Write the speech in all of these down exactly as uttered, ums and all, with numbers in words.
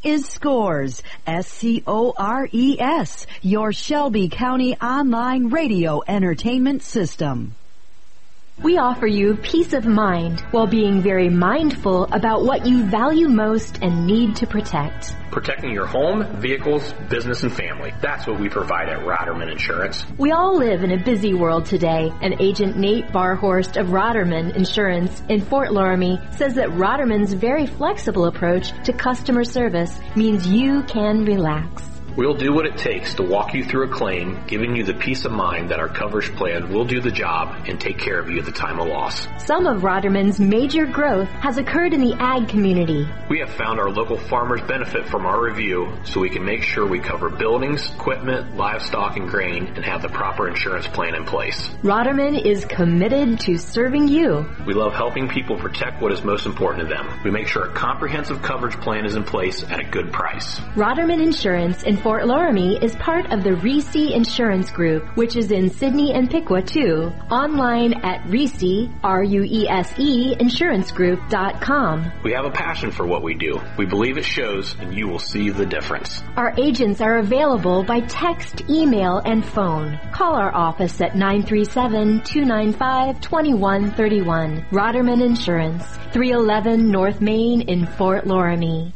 is Scores, S C O R E S, your Shelby County online radio entertainment system. We offer you peace of mind while being very mindful about what you value most and need to protect. Protecting your home, vehicles, business, and family. That's what we provide at Roderman Insurance. We all live in a busy world today, and Agent Nate Barhorst of Roderman Insurance in Fort Loramie says that Roderman's very flexible approach to customer service means you can relax. We'll do what it takes to walk you through a claim, giving you the peace of mind that our coverage plan will do the job and take care of you at the time of loss. Some of Roderman's major growth has occurred in the ag community. We have found our local farmers benefit from our review, so we can make sure we cover buildings, equipment, livestock, and grain, and have the proper insurance plan in place. Roderman is committed to serving you. We love helping people protect what is most important to them. We make sure a comprehensive coverage plan is in place at a good price. Roderman Insurance in Fort Loramie is part of the Reese Insurance Group, which is in Sidney and Piqua too. Online at Reese, R U E S E, insurance group dot com. We have a passion for what we do. We believe it shows, and you will see the difference. Our agents are available by text, email, and phone. Call our office at nine three seven, two nine five, two one three one. Roderman Insurance, three eleven North Main in Fort Loramie.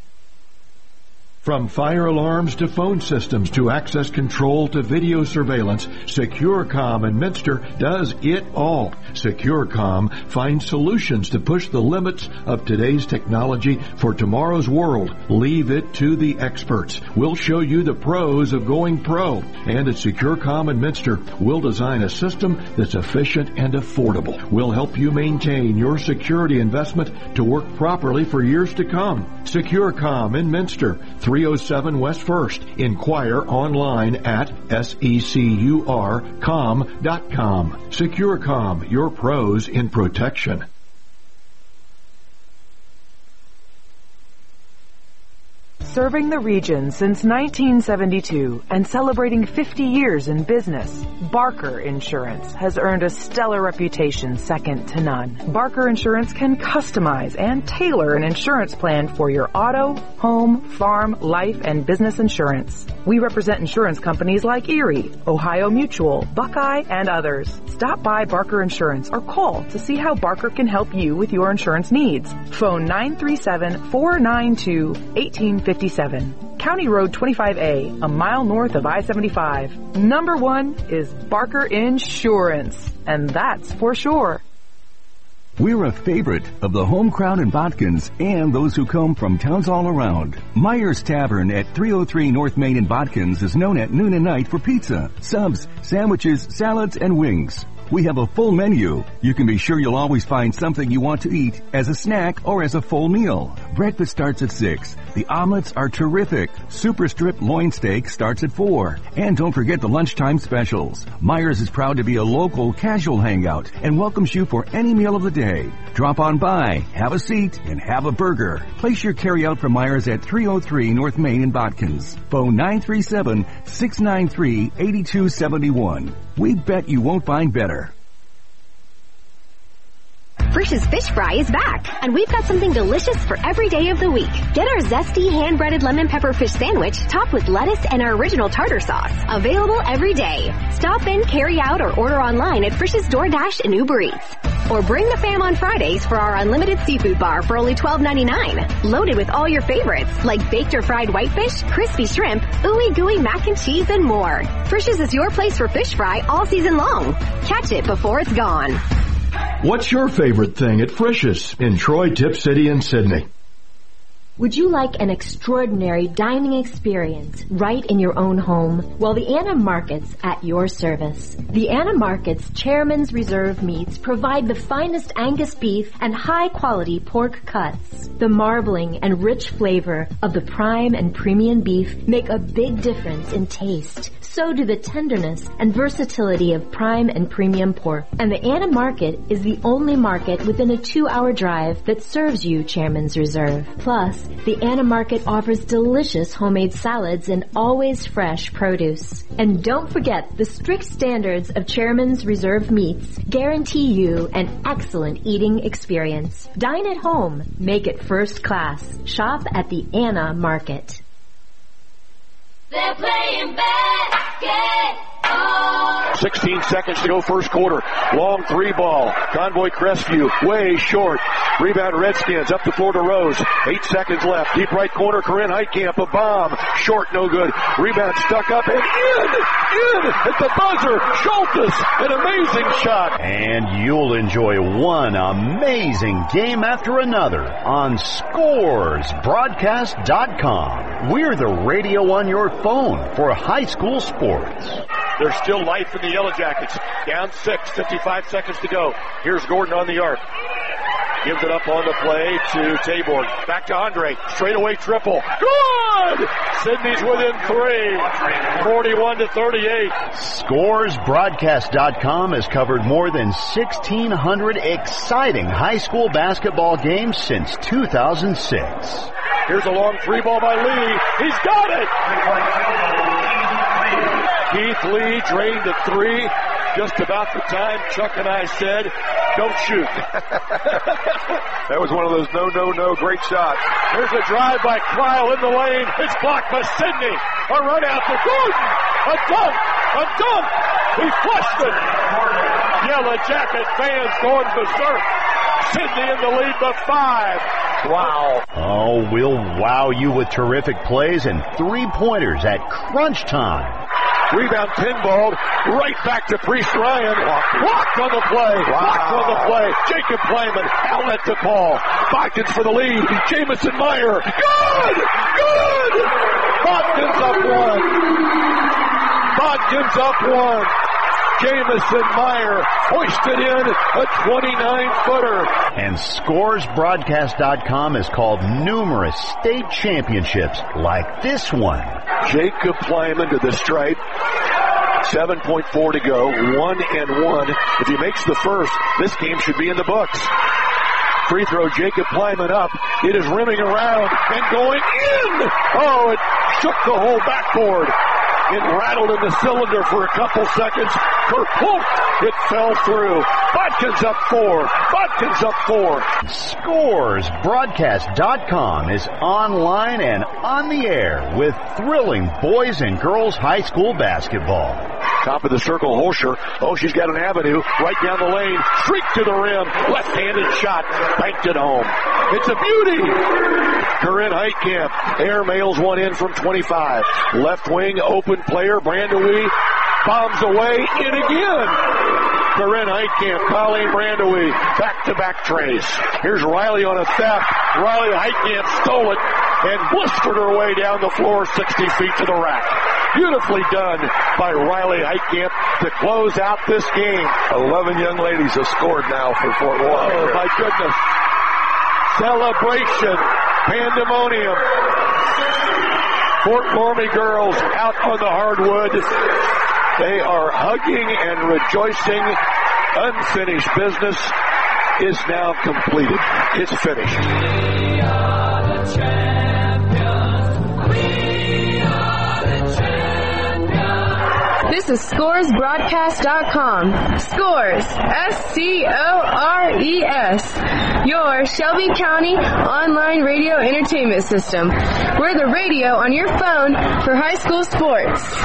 From fire alarms to phone systems to access control to video surveillance, SecureCom in Minster does it all. SecureCom finds solutions to push the limits of today's technology for tomorrow's world. Leave it to the experts. We'll show you the pros of going pro. And at SecureCom in Minster, we'll design a system that's efficient and affordable. We'll help you maintain your security investment to work properly for years to come. SecureCom in Minster, three oh seven West First. Inquire online at secur com dot com. SecureCom, your pros in protection. Serving the region since nineteen seventy-two and celebrating fifty years in business, Barker Insurance has earned a stellar reputation second to none. Barker Insurance can customize and tailor an insurance plan for your auto, home, farm, life, and business insurance. We represent insurance companies like Erie, Ohio Mutual, Buckeye, and others. Stop by Barker Insurance or call to see how Barker can help you with your insurance needs. Phone nine three seven, four nine two, one eight five seven. County Road twenty-five A, a mile north of I seventy-five. Number one is Barker Insurance, and that's for sure. We're a favorite of the home crowd in Botkins and those who come from towns all around. Myers Tavern at three oh three North Main in Botkins is known at noon and night for pizza, subs, sandwiches, salads, and wings. We have a full menu. You can be sure you'll always find something you want to eat as a snack or as a full meal. Breakfast starts at six. The omelets are terrific. Super strip loin steak starts at four. And don't forget the lunchtime specials. Myers is proud to be a local casual hangout and welcomes you for any meal of the day. Drop on by, have a seat, and have a burger. Place your carryout from Myers at three oh three North Main in Botkins. Phone nine three seven, six nine three, eight two seven one. We bet you won't find better. Frisch's Fish Fry is back, and we've got something delicious for every day of the week. Get our zesty hand-breaded lemon pepper fish sandwich topped with lettuce and our original tartar sauce. Available every day. Stop in, carry out, or order online at Frisch's DoorDash and Uber Eats. Or bring the fam on Fridays for our unlimited seafood bar for only twelve ninety-nine. Loaded with all your favorites, like baked or fried whitefish, crispy shrimp, ooey gooey mac and cheese, and more. Frisch's is your place for fish fry all season long. Catch it before it's gone. What's your favorite thing at Frisch's in Troy, Tip City, and Sydney? Would you like an extraordinary dining experience right in your own home? Well, the Anna Markets at your service. The Anna Markets Chairman's Reserve meats provide the finest Angus beef and high-quality pork cuts. The marbling and rich flavor of the prime and premium beef make a big difference in taste. so do the tenderness and versatility of prime and premium pork. And the Anna Market is the only market within a two-hour drive that serves you Chairman's Reserve. Plus, the Anna Market offers delicious homemade salads and always fresh produce. And don't forget, the strict standards of Chairman's Reserve meats guarantee you an excellent eating experience. Dine at home. Make it first class. Shop at the Anna Market. They're playing basketball. sixteen seconds to go first quarter. Long three ball. Convoy Crestview way short. Rebound Redskins up the floor to Rose. Eight seconds left. Deep right corner. Corinne Heitkamp. A bomb. Short. No good. Rebound stuck up and in. In at the buzzer. Schultes. An amazing shot. And you'll enjoy one amazing game after another on Scores Broadcast dot com. We're the radio on your phone for high school sports. There's still life in the Yellow Jackets. Down six, fifty-five seconds to go. Here's Gordon on the arc. Gives it up on the play to Taborn. Back to Andre. Straightaway triple. Good! Sydney's within three. forty-one to thirty-eight. Scores Broadcast dot com has covered more than sixteen hundred exciting high school basketball games since two thousand six. Here's a long three ball by Lee. He's got it! Keith Lee drained at three. Just about the time Chuck and I said, don't shoot. That was one of those no, no, no great shots. Here's a drive by Kyle in the lane. It's blocked by Sidney. A run out to Gordon. A dunk. A dunk. He flushed it. Yellow Jacket fans going berserk. Sidney in the lead by five. Wow. Oh, we'll wow you with terrific plays and three-pointers at crunch time. Rebound pinballed right back to Priest Ryan. Blocked on the play. Wow. Blocked on the play. Jacob Playman. Outlet to Paul. Bodkins for the lead. Jamison Meyer. Good! Good! Bodkins up one. Bodkins up one. Jamison Meyer hoisted in a twenty-nine footer. And Scores Broadcast dot com has called numerous state championships like this one. Jacob Plyman to the stripe. seven point four to go. One and one. If he makes the first, this game should be in the books. Free throw, Jacob Plyman up. It is rimming around and going in. Oh, it shook the whole backboard. It rattled in the cylinder for a couple seconds. Kerplunk, it fell through. Bodkins up four. Bodkins up four. Scores Broadcast dot com is online and on the air with thrilling boys and girls high school basketball. Top of the circle, Holscher. Oh, she's got an avenue right down the lane. Streak to the rim. Left-handed shot. Banked it home. It's a beauty. Corinne Heitkamp air mails one in from twenty-five. Left wing, open player. Brandewie bombs away. In again. Corinne Heitkamp, Colleen Brandewie, back-to-back trace. Here's Riley on a theft. Riley Heitkamp stole it and blistered her way down the floor sixty feet to the rack. Beautifully done by Riley Heitkamp to close out this game. Eleven young ladies have scored now for Fort Walton. Oh, my goodness. Celebration. Pandemonium. Fort Laramie girls out on the hardwood. They are hugging and rejoicing. Unfinished business is now completed. It's finished. We are the champions. We are the champions. This is Scores Broadcast dot com. Scores, S C O R E S. Your Shelby County online radio entertainment system. We're the radio on your phone for high school sports.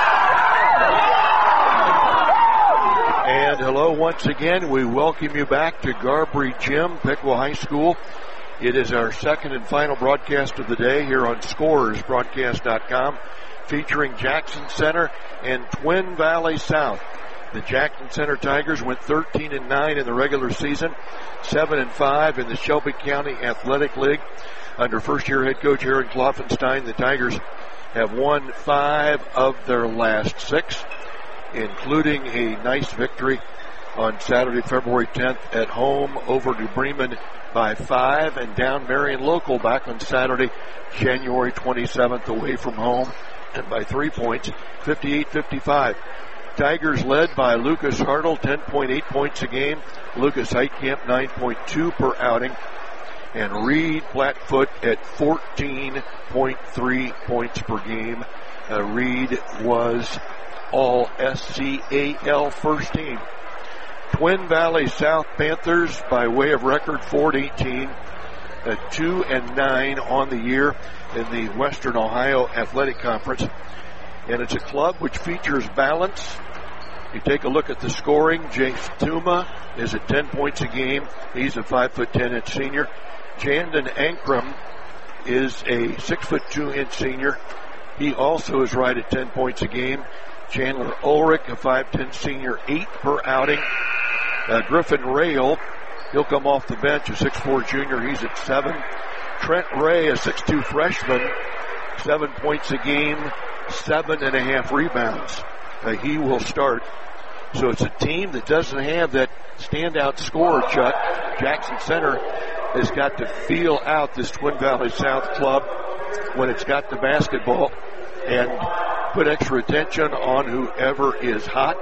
And hello once again. We welcome you back to Garbry Gym, Piqua High School. It is our second and final broadcast of the day here on Scores Broadcast dot com, featuring Jackson Center and Twin Valley South. The Jackson Center Tigers went thirteen and nine in the regular season, seven and five in the Shelby County Athletic League. Under first-year head coach Aaron Kloffenstein, the Tigers have won five of their last six, including a nice victory on Saturday, February tenth at home over New Bremen by five, and down Marion Local back on Saturday, January twenty-seventh away from home and by three points, fifty-eight fifty-five. Tigers led by Lucas Hartle, ten point eight points a game. Lucas Heitkamp, nine point two per outing. And Reed Blackfoot at fourteen point three points per game. Uh, Reed was all S C A L first team. Twin Valley South Panthers, by way of record, four and eighteen, uh, two and nine on the year in the Western Ohio Athletic Conference. And it's a club which features balance. You take a look at the scoring. Jace Tuma is at ten points a game. He's a five foot ten inch senior. Jandon Ankrum is a six foot two inch senior. He also is right at ten points a game. Chandler Ulrich, a five ten senior, eight per outing. Uh, Griffin Rail, he'll come off the bench, a six four junior. He's at seven. Trent Ray, a six two freshman, seven points a game, seven and a half rebounds. Uh, he will start. So it's a team that doesn't have that standout scorer, Chuck. Jackson Center has got to feel out this Twin Valley South club when it's got the basketball and put extra attention on whoever is hot.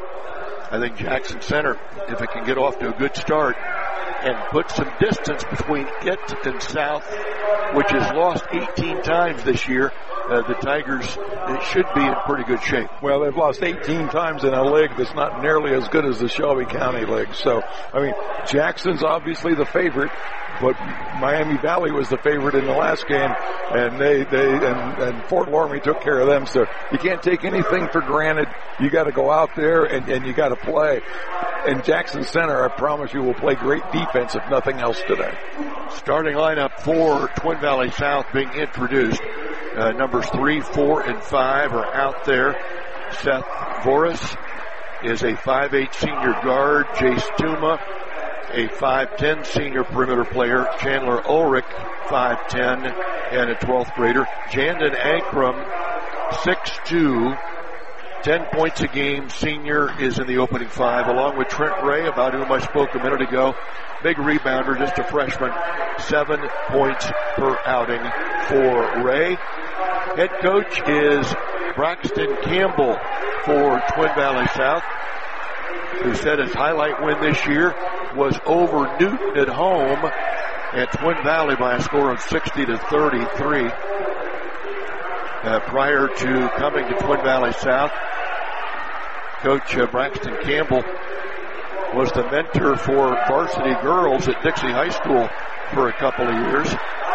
I think Jackson Center, if it can get off to a good start and put some distance between it and South, which has lost eighteen times this year, uh, the Tigers it should be in pretty good shape. Well, they've lost eighteen times in a league that's not nearly as good as the Shelby County League. So, I mean, Jackson's obviously the favorite, but Miami Valley was the favorite in the last game, and they, they, and, and Fort Loramie took care of them. So you can't take anything for granted. You got to go out there and, and you got to play. And Jackson Center, I promise you, will play great defense if nothing else today. Starting lineup for Twin Valley South being introduced. Uh, numbers three, four, and five are out there. Seth Voris is a five eight senior guard. Jace Tuma, a five ten senior perimeter player. Chandler Ulrich, five ten, and a twelfth grader. Jandon Ankrum, six two, ten points a game. Senior is in the opening five, along with Trent Ray, about whom I spoke a minute ago. Big rebounder, just a freshman. Seven points per outing for Ray. Head coach is Braxton Campbell for Twin Valley South, who said his highlight win this year was over Newton at home at Twin Valley by a score of sixty to thirty-three. Uh, prior to coming to Twin Valley South, Coach uh, Braxton Campbell was the mentor for varsity girls at Dixie High School for a couple of years.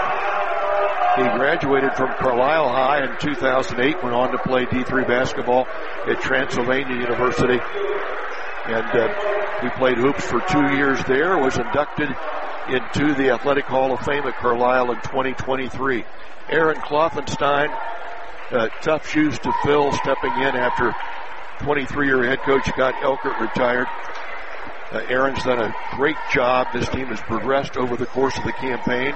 He graduated from Carlisle High in two thousand eight, went on to play D three basketball at Transylvania University. And uh, he played hoops for two years there, was inducted into the Athletic Hall of Fame at Carlisle in twenty twenty-three. Aaron Klopfenstein, uh, tough shoes to fill, stepping in after twenty-three-year head coach Scott Elkert retired. Uh, Aaron's done a great job. This team has progressed over the course of the campaign.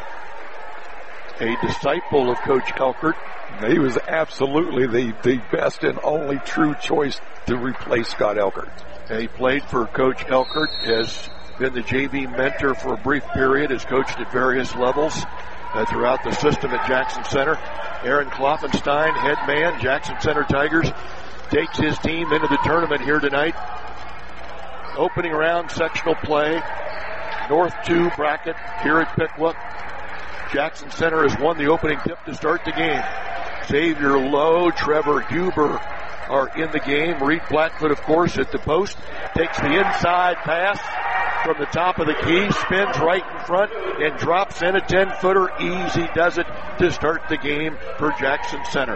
A disciple of Coach Elkert. He was absolutely the, the best and only true choice to replace Scott Elkert. And he played for Coach Elkert, has been the J V mentor for a brief period, has coached at various levels uh, throughout the system at Jackson Center. Aaron Klopfenstein, head man, Jackson Center Tigers, takes his team into the tournament here tonight. Opening round sectional play, North two bracket here at Piqua. Jackson Center has won the opening tip to start the game. Xavier Lowe, Trevor Huber are in the game. Reed Blackfoot, of course, at the post. Takes the inside pass from the top of the key, spins right in front, and drops in a ten-footer. Easy does it to start the game for Jackson Center.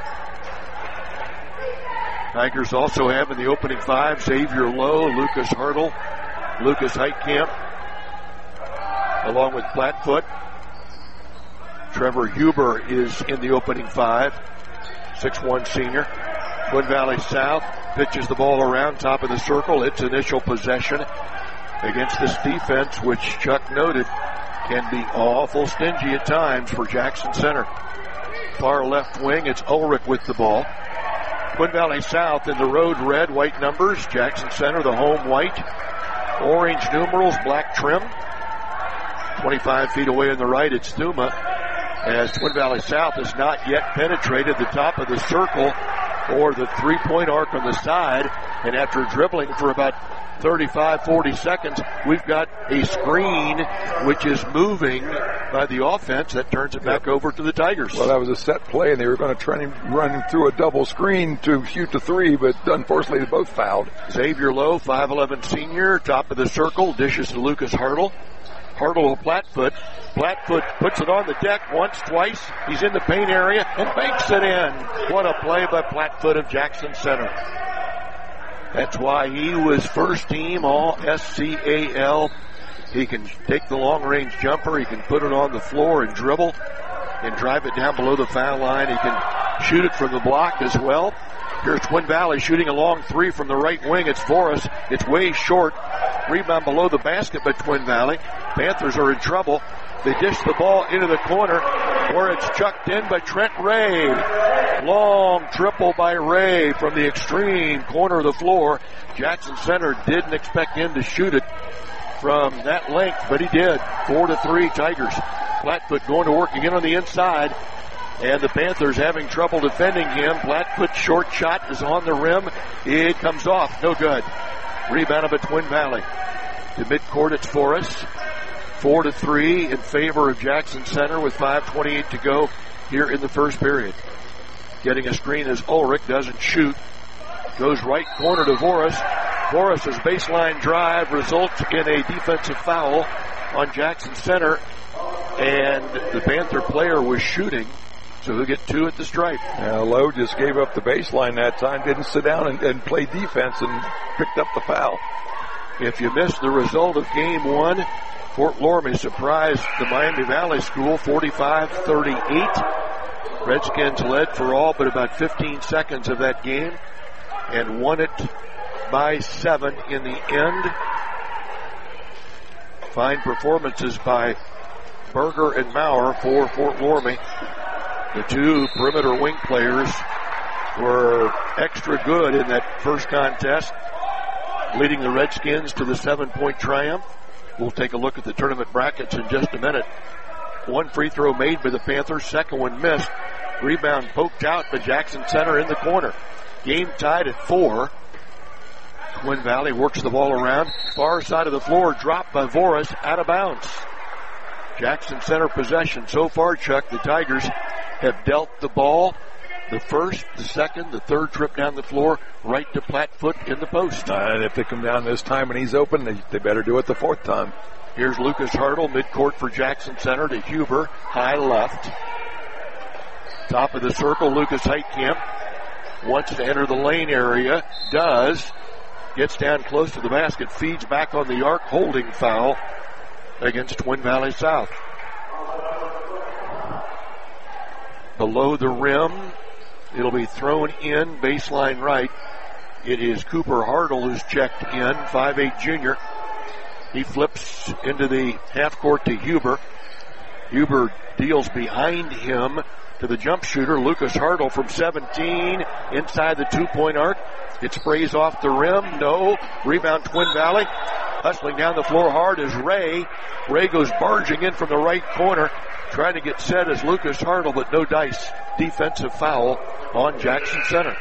Tigers also have in the opening five Xavier Lowe, Lucas Hartle, Lucas Heitkamp, along with Blackfoot. Trevor Huber is in the opening five, six one senior. Twin Valley South pitches the ball around top of the circle. Its initial possession against this defense, which Chuck noted can be awful stingy at times for Jackson Center. Far left wing, it's Ulrich with the ball. Twin Valley South in the road red, white numbers. Jackson Center, the home white. Orange numerals, black trim. twenty-five feet away on the right, it's Thuma. as Twin Valley South has not yet penetrated the top of the circle or the three-point arc on the side. And after dribbling for about thirty-five, forty seconds, we've got a screen which is moving by the offense that turns it back over to the Tigers. Well, that was a set play, and they were going to try and run him through a double screen to shoot the three, but unfortunately they both fouled. Xavier Lowe, five eleven senior, top of the circle, dishes to Lucas Hartle. Hartle to Plattfoot. Plattfoot puts it on the deck once, twice. He's in the paint area and banks it in. What a play by Plattfoot of Jackson Center. That's why he was first team all S C A L. He can take the long-range jumper. He can put it on the floor and dribble and drive it down below the foul line. He can shoot it from the block as well. Here's Twin Valley shooting a long three from the right wing. It's Forrest. It's way short. Rebound below the basket by Twin Valley. Panthers are in trouble. They dish the ball into the corner where it's chucked in by Trent Ray. Long triple by Ray from the extreme corner of the floor. Jackson Center didn't expect him to shoot it from that length, but he did. Four to three Tigers. Plattfoot going to work again on the inside. And the Panthers having trouble defending him. Plattfoot's short shot is on the rim. It comes off. No good. Rebounded by Twin Valley. To midcourt, it's Forrest. Four to three in favor of Jackson Center with five twenty-eight to go here in the first period. Getting a screen as Ulrich doesn't shoot. Goes right corner to Forrest. Forrest's baseline drive results in a defensive foul on Jackson Center. And the Panther player was shooting. So he'll get two at the stripe. Now, Lowe just gave up the baseline that time, didn't sit down and, and play defense and picked up the foul. If you missed the result of game one, Fort Loramie surprised the Miami Valley School forty-five thirty-eight. Redskins led for all but about fifteen seconds of that game and won it by seven in the end. Fine performances by Berger and Maurer for Fort Loramie. The two perimeter wing players were extra good in that first contest, leading the Redskins to the seven-point triumph. We'll take a look at the tournament brackets in just a minute. One free throw made by the Panthers, second one missed. Rebound poked out by Jackson Center in the corner. Game tied at four. Twin Valley works the ball around. Far side of the floor, dropped by Voris, out of bounds. Jackson Center possession. So far, Chuck, the Tigers have dealt the ball, the first, the second, the third trip down the floor, right to Plattfoot in the post. Uh, and if they come down this time and he's open, they, they better do it the fourth time. Here's Lucas Hartle, midcourt for Jackson Center to Huber, high left. Top of the circle, Lucas Heitkamp wants to enter the lane area, does, gets down close to the basket, feeds back on the arc, holding foul against Twin Valley South. Below the rim, it'll be thrown in, baseline right. It is Cooper Hartle who's checked in, five eight junior. He flips into the half court to Huber. Huber deals behind him to the jump shooter, Lucas Hartle from seventeen, inside the two-point arc. It sprays off the rim, no. Rebound Twin Valley. Hustling down the floor hard is Ray. Ray goes barging in from the right corner, trying to get set as Lucas Hartle, but no dice. Defensive foul on Jackson Center.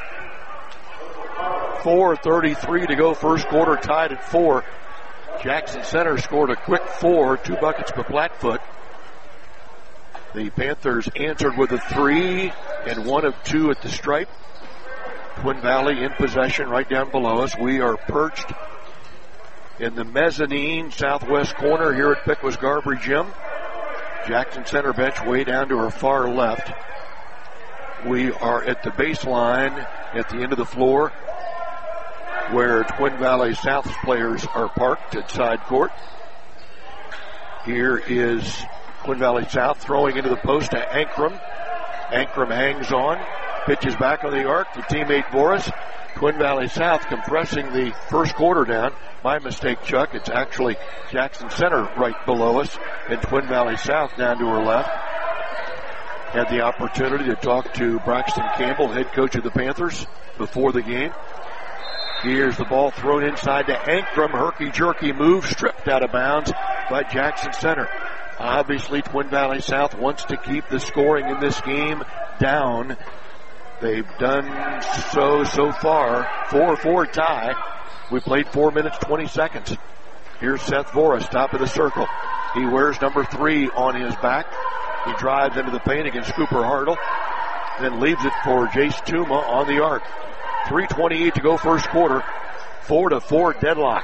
four thirty-three to go, first quarter, tied at four. Jackson Center scored a quick four, two buckets per Plattfoot. The Panthers answered with a three and one of two at the stripe. Twin Valley in possession right down below us. We are perched in the mezzanine southwest corner here at Pickwas Garbry Gym. Jackson Center bench way down to our far left. We are at the baseline at the end of the floor where Twin Valley South's players are parked at side court. Here is Twin Valley South throwing into the post to Ankrum. Ankrum hangs on, pitches back on the arc to teammate Boris. Twin Valley South compressing the first quarter down. My mistake, Chuck. It's actually Jackson Center right below us and Twin Valley South down to our left. Had the opportunity to talk to Braxton Campbell, head coach of the Panthers, before the game. Here's the ball thrown inside to Ankrum. Herky-jerky move, stripped out of bounds by Jackson Center. Obviously, Twin Valley South wants to keep the scoring in this game down. They've done so so far. four four tie. We played four minutes, twenty seconds. Here's Seth Voris, top of the circle. He wears number three on his back. He drives into the paint against Cooper Hartle, then leaves it for Jace Tuma on the arc. three twenty-eight to go first quarter. Four to four deadlock.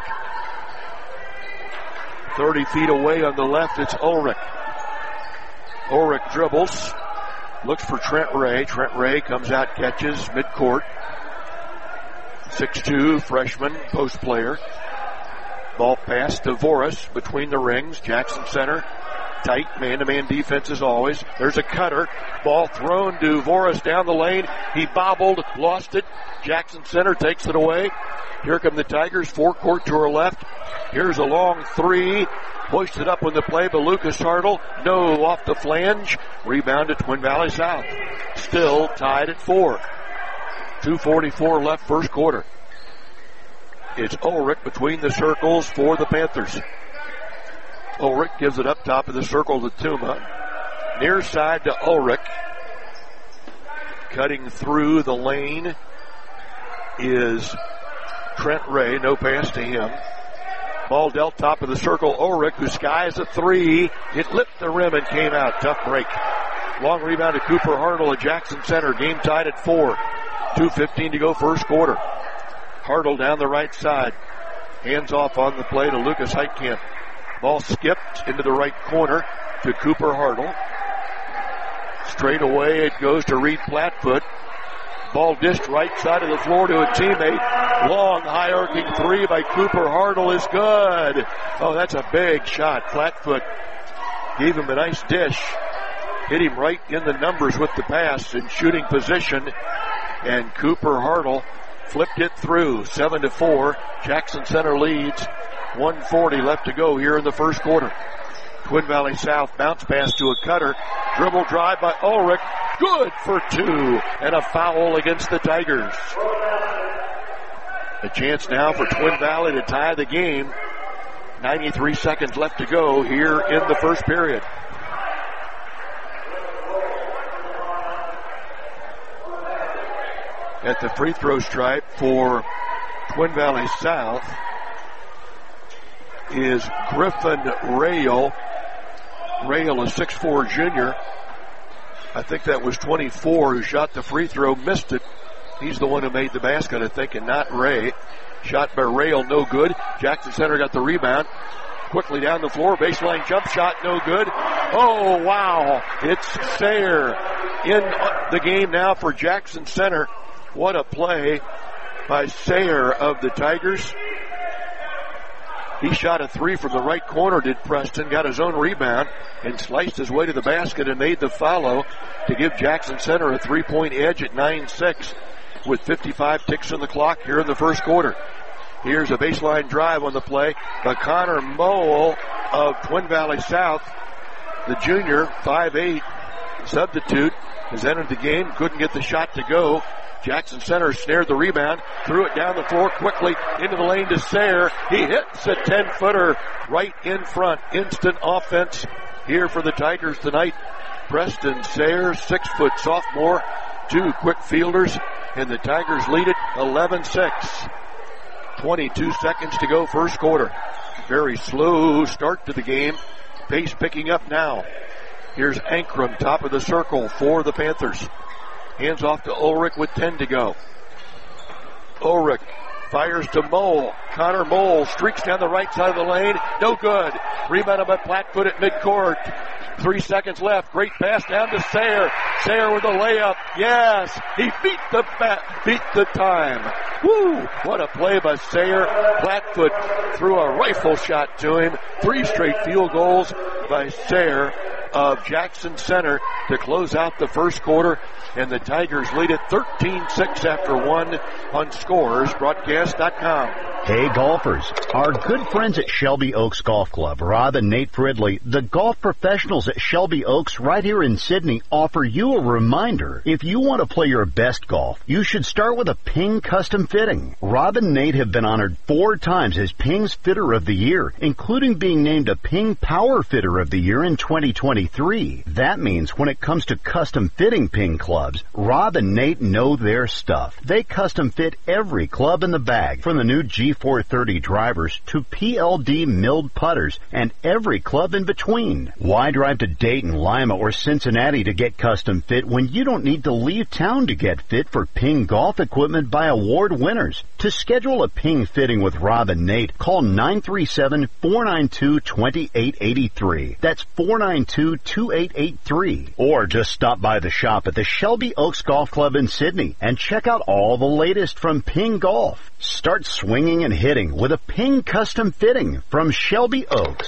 thirty feet away on the left, it's Ulrich. Ulrich dribbles. Looks for Trent Ray. Trent Ray comes out, catches midcourt. six two, freshman, post player. Ball pass to Voris between the rings. Jackson Center, tight man-to-man defense as always. There's a cutter. Ball thrown to Voris down the lane. He bobbled, lost it. Jackson Center takes it away. Here come the Tigers, forecourt to her left. Here's a long three. Pushed it up on the play by Lucas Hartle. No, off the flange. Rebound to Twin Valley South. Still tied at four. two forty-four left first quarter. It's Ulrich between the circles for the Panthers. Ulrich gives it up top of the circle to Tuma. Near side to Ulrich. Cutting through the lane is Trent Ray. No pass to him. Ball dealt top of the circle. Ulrich, who skies a three. It lipped the rim and came out. Tough break. Long rebound to Cooper Hartle at Jackson Center. Game tied at four. two fifteen to go first quarter. Hartle down the right side. Hands off on the play to Lucas Heitkamp. Ball skipped into the right corner to Cooper Hartle. Straight away it goes to Reed Plattfoot. Ball dished right side of the floor to a teammate. Long high arcing three by Cooper Hartle is good. Oh, that's a big shot. Plattfoot gave him a nice dish. Hit him right in the numbers with the pass in shooting position. And Cooper Hartle flipped it through. Seven to four. Jackson Center leads. one forty left to go here in the first quarter. Twin Valley South bounce pass to a cutter. Dribble drive by Ulrich. Good for two. And a foul against the Tigers. A chance now for Twin Valley to tie the game. ninety-three seconds left to go here in the first period. At the free throw stripe for Twin Valley South is Griffin Rail. Rail, a six four junior. I think that was twenty-four who shot the free throw, missed it. He's the one who made the basket, I think, and not Ray. Shot by Rail, no good. Jackson Center got the rebound. Quickly down the floor, baseline jump shot, no good. Oh, wow. It's Sayre in the game now for Jackson Center. What a play by Sayre of the Tigers. He shot a three from the right corner, did Preston, got his own rebound, and sliced his way to the basket and made the follow to give Jackson Center a three-point edge at nine six with fifty-five ticks on the clock here in the first quarter. Here's a baseline drive on the play by Connor Mole of Twin Valley South. The junior, five eight, substitute, has entered the game, couldn't get the shot to go. Jackson Center snared the rebound, threw it down the floor quickly into the lane to Sayre. He hits a ten-footer right in front. Instant offense here for the Tigers tonight. Preston Sayre, six-foot sophomore, two quick fielders, and the Tigers lead it eleven six. twenty-two seconds to go first quarter. Very slow start to the game. Pace picking up now. Here's Ankrum, top of the circle for the Panthers. Hands off to Ulrich with ten to go. Ulrich fires to Mole. Connor Mole streaks down the right side of the lane. No good. Rebounded by Plattfoot at midcourt. Three seconds left. Great pass down to Sayre. Sayre with a layup. Yes. He beat the bat, beat the time. Woo! What a play by Sayre. Plattfoot threw a rifle shot to him. Three straight field goals by Sayre of Jackson Center. to close out the first quarter, and the Tigers lead it thirteen six after one on Scores Broadcast dot com. Hey golfers, our good friends at Shelby Oaks Golf Club, Rob and Nate Fridley, the golf professionals at Shelby Oaks right here in Sydney, offer you a reminder. If you want to play your best golf, you should start with a Ping custom fitting. Rob and Nate have been honored four times as Ping's Fitter of the Year, including being named a Ping Power Fitter of the Year in twenty twenty-three. That means when it comes to custom fitting Ping clubs, Rob and Nate know their stuff. They custom fit every club in the bag, from the new G four thirty drivers to P L D milled putters and every club in between. Why drive to Dayton, Lima, or Cincinnati to get custom fit when you don't need to leave town to get fit for Ping golf equipment by award winners? To schedule a Ping fitting with Rob and Nate, call nine three seven, four nine two, two eight eight three. That's four nine two, two eight eight three. Or just stop by the shop at the Shelby Oaks Golf Club in Sydney and check out all the latest from Ping Golf. Start swinging and hitting with a Ping custom fitting from Shelby Oaks.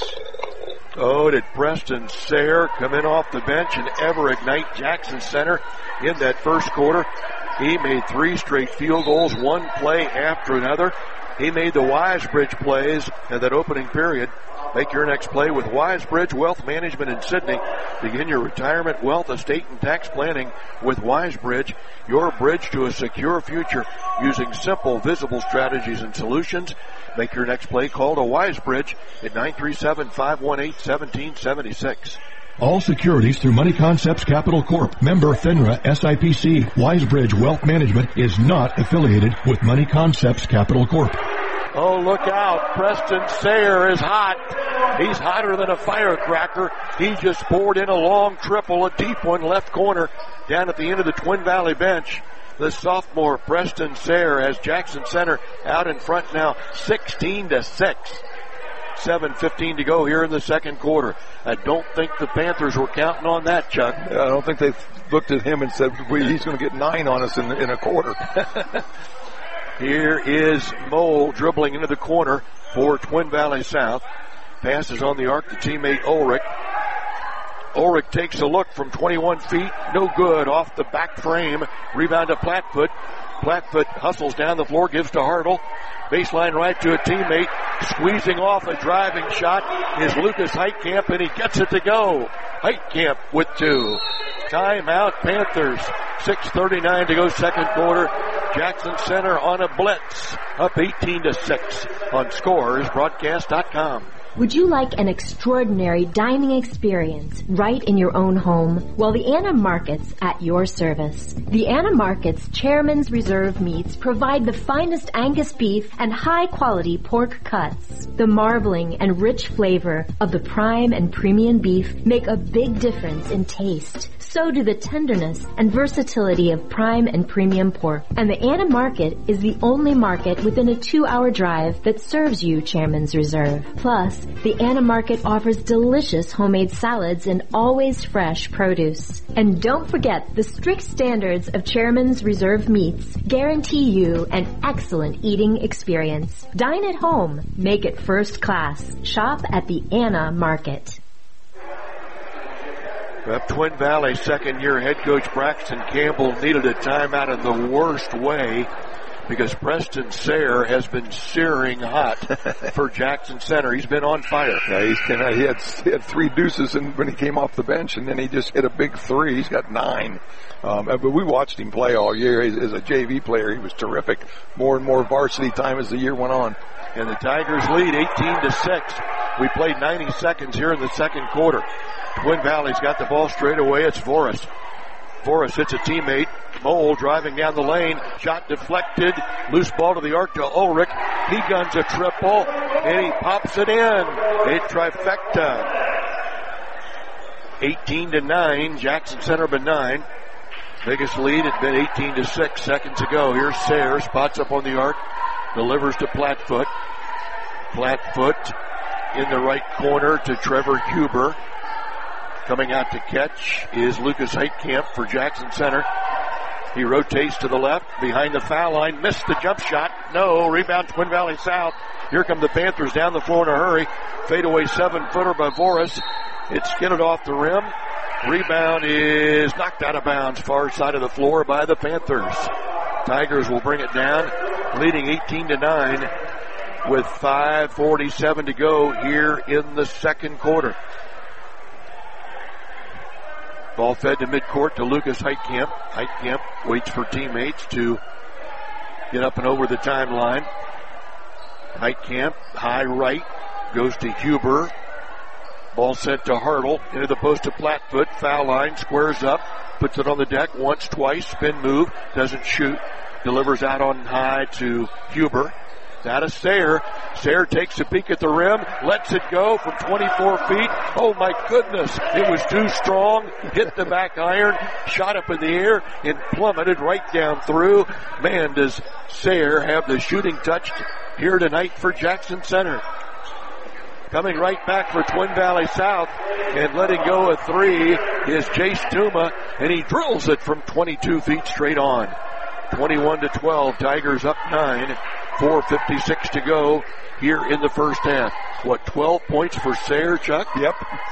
Oh, did Preston Sayre come in off the bench and ever ignite Jackson Center in that first quarter? He made three straight field goals, one play after another. He made the Wisebridge plays in that opening period. Make your next play with Wisebridge Wealth Management in Sydney. Begin your retirement, wealth, estate, and tax planning with Wisebridge, your bridge to a secure future using simple, visible strategies and solutions. Make your next play. Call to Wisebridge at nine three seven, five one eight, one seven seven six. All securities through Money Concepts Capital Corp. Member FINRA S I P C. Wisebridge Wealth Management is not affiliated with Money Concepts Capital Corp. Oh, look out. Preston Sayre is hot. He's hotter than a firecracker. He just poured in a long triple, a deep one, left corner, down at the end of the Twin Valley bench. The sophomore Preston Sayre has Jackson Center out in front now, sixteen to six. seven fifteen to go here in the second quarter. I don't think the Panthers were counting on that, Chuck. I don't think they looked at him and said, well, he's going to get nine on us in, in a quarter. Here is Mole dribbling into the corner for Twin Valley South. Passes on the arc to teammate Ulrich. Ulrich takes a look from twenty-one feet. No good. Off the back frame. Rebound to Plattfoot. Plattfoot hustles down the floor, gives to Hartle. Baseline right to a teammate. Squeezing off a driving shot is Lucas Heitkamp, and he gets it to go. Heitkamp with two. Timeout Panthers. six thirty-nine to go second quarter. Jackson Center on a blitz. Up eighteen to six on Scores Broadcast dot com. Would you like an extraordinary dining experience right in your own home? Well, the Anna Markets at your service. The Anna Markets Chairman's Reserve meats provide the finest Angus beef and high-quality pork cuts. The marbling and rich flavor of the prime and premium beef make a big difference in taste. So do the tenderness and versatility of prime and premium pork. And the Anna Market is the only market within a two-hour drive that serves you Chairman's Reserve. Plus, the Anna Market offers delicious homemade salads and always fresh produce. And don't forget, the strict standards of Chairman's Reserve meats guarantee you an excellent eating experience. Dine at home. Make it first class. Shop at the Anna Market. Up Twin Valley second-year head coach Braxton Campbell needed a timeout in the worst way because Preston Sayre has been searing hot for Jackson Center. He's been on fire. Yeah, he's, he, had, he had three deuces and when he came off the bench, and then he just hit a big three. He's got nine. Um, but we watched him play all year. As, as a J V player, he was terrific. More and more varsity time as the year went on. And the Tigers lead eighteen to six. We played ninety seconds here in the second quarter. Twin Valley's got the ball straight away. It's Forrest. Forrest hits a teammate. Mole driving down the lane. Shot deflected. Loose ball to the arc to Ulrich. He guns a triple, and he pops it in. A trifecta. eighteen to nine. Jackson Center by nine. Biggest lead had been eighteen to six seconds ago. Here's Sayre. Spots up on the arc. Delivers to Plattfoot. Plattfoot in the right corner to Trevor Huber. Coming out to catch is Lucas Heitkamp for Jackson Center. He rotates to the left, behind the foul line, missed the jump shot. No, rebound Twin Valley South. Here come the Panthers down the floor in a hurry. Fadeaway seven-footer by Voris. It's skidded off the rim, Rebound is knocked out of bounds, far side of the floor by the Panthers. Tigers will bring it down, leading eighteen to nine with five forty-seven to go here in the second quarter. Ball fed to midcourt to Lucas Heitkamp. Heitkamp waits for teammates to get up and over the timeline. Heitkamp, high right, goes to Huber. Ball sent to Hartle, into the post to Plattfoot, foul line, squares up, puts it on the deck once, twice, spin move, doesn't shoot, delivers out on high to Huber. Out of Sayre. Sayre takes a peek at the rim, lets it go from twenty-four feet. Oh my goodness, it was too strong, hit the back iron, shot up in the air, and plummeted right down through. Man, does Sayre have the shooting touch here tonight for Jackson Center. Coming right back for Twin Valley South and letting go a three is Jace Tuma, and he drills it from twenty-two feet straight on. twenty-one to twelve, Tigers up nine, four fifty-six to go here in the first half. What, twelve points for Sayre, Chuck? Yep.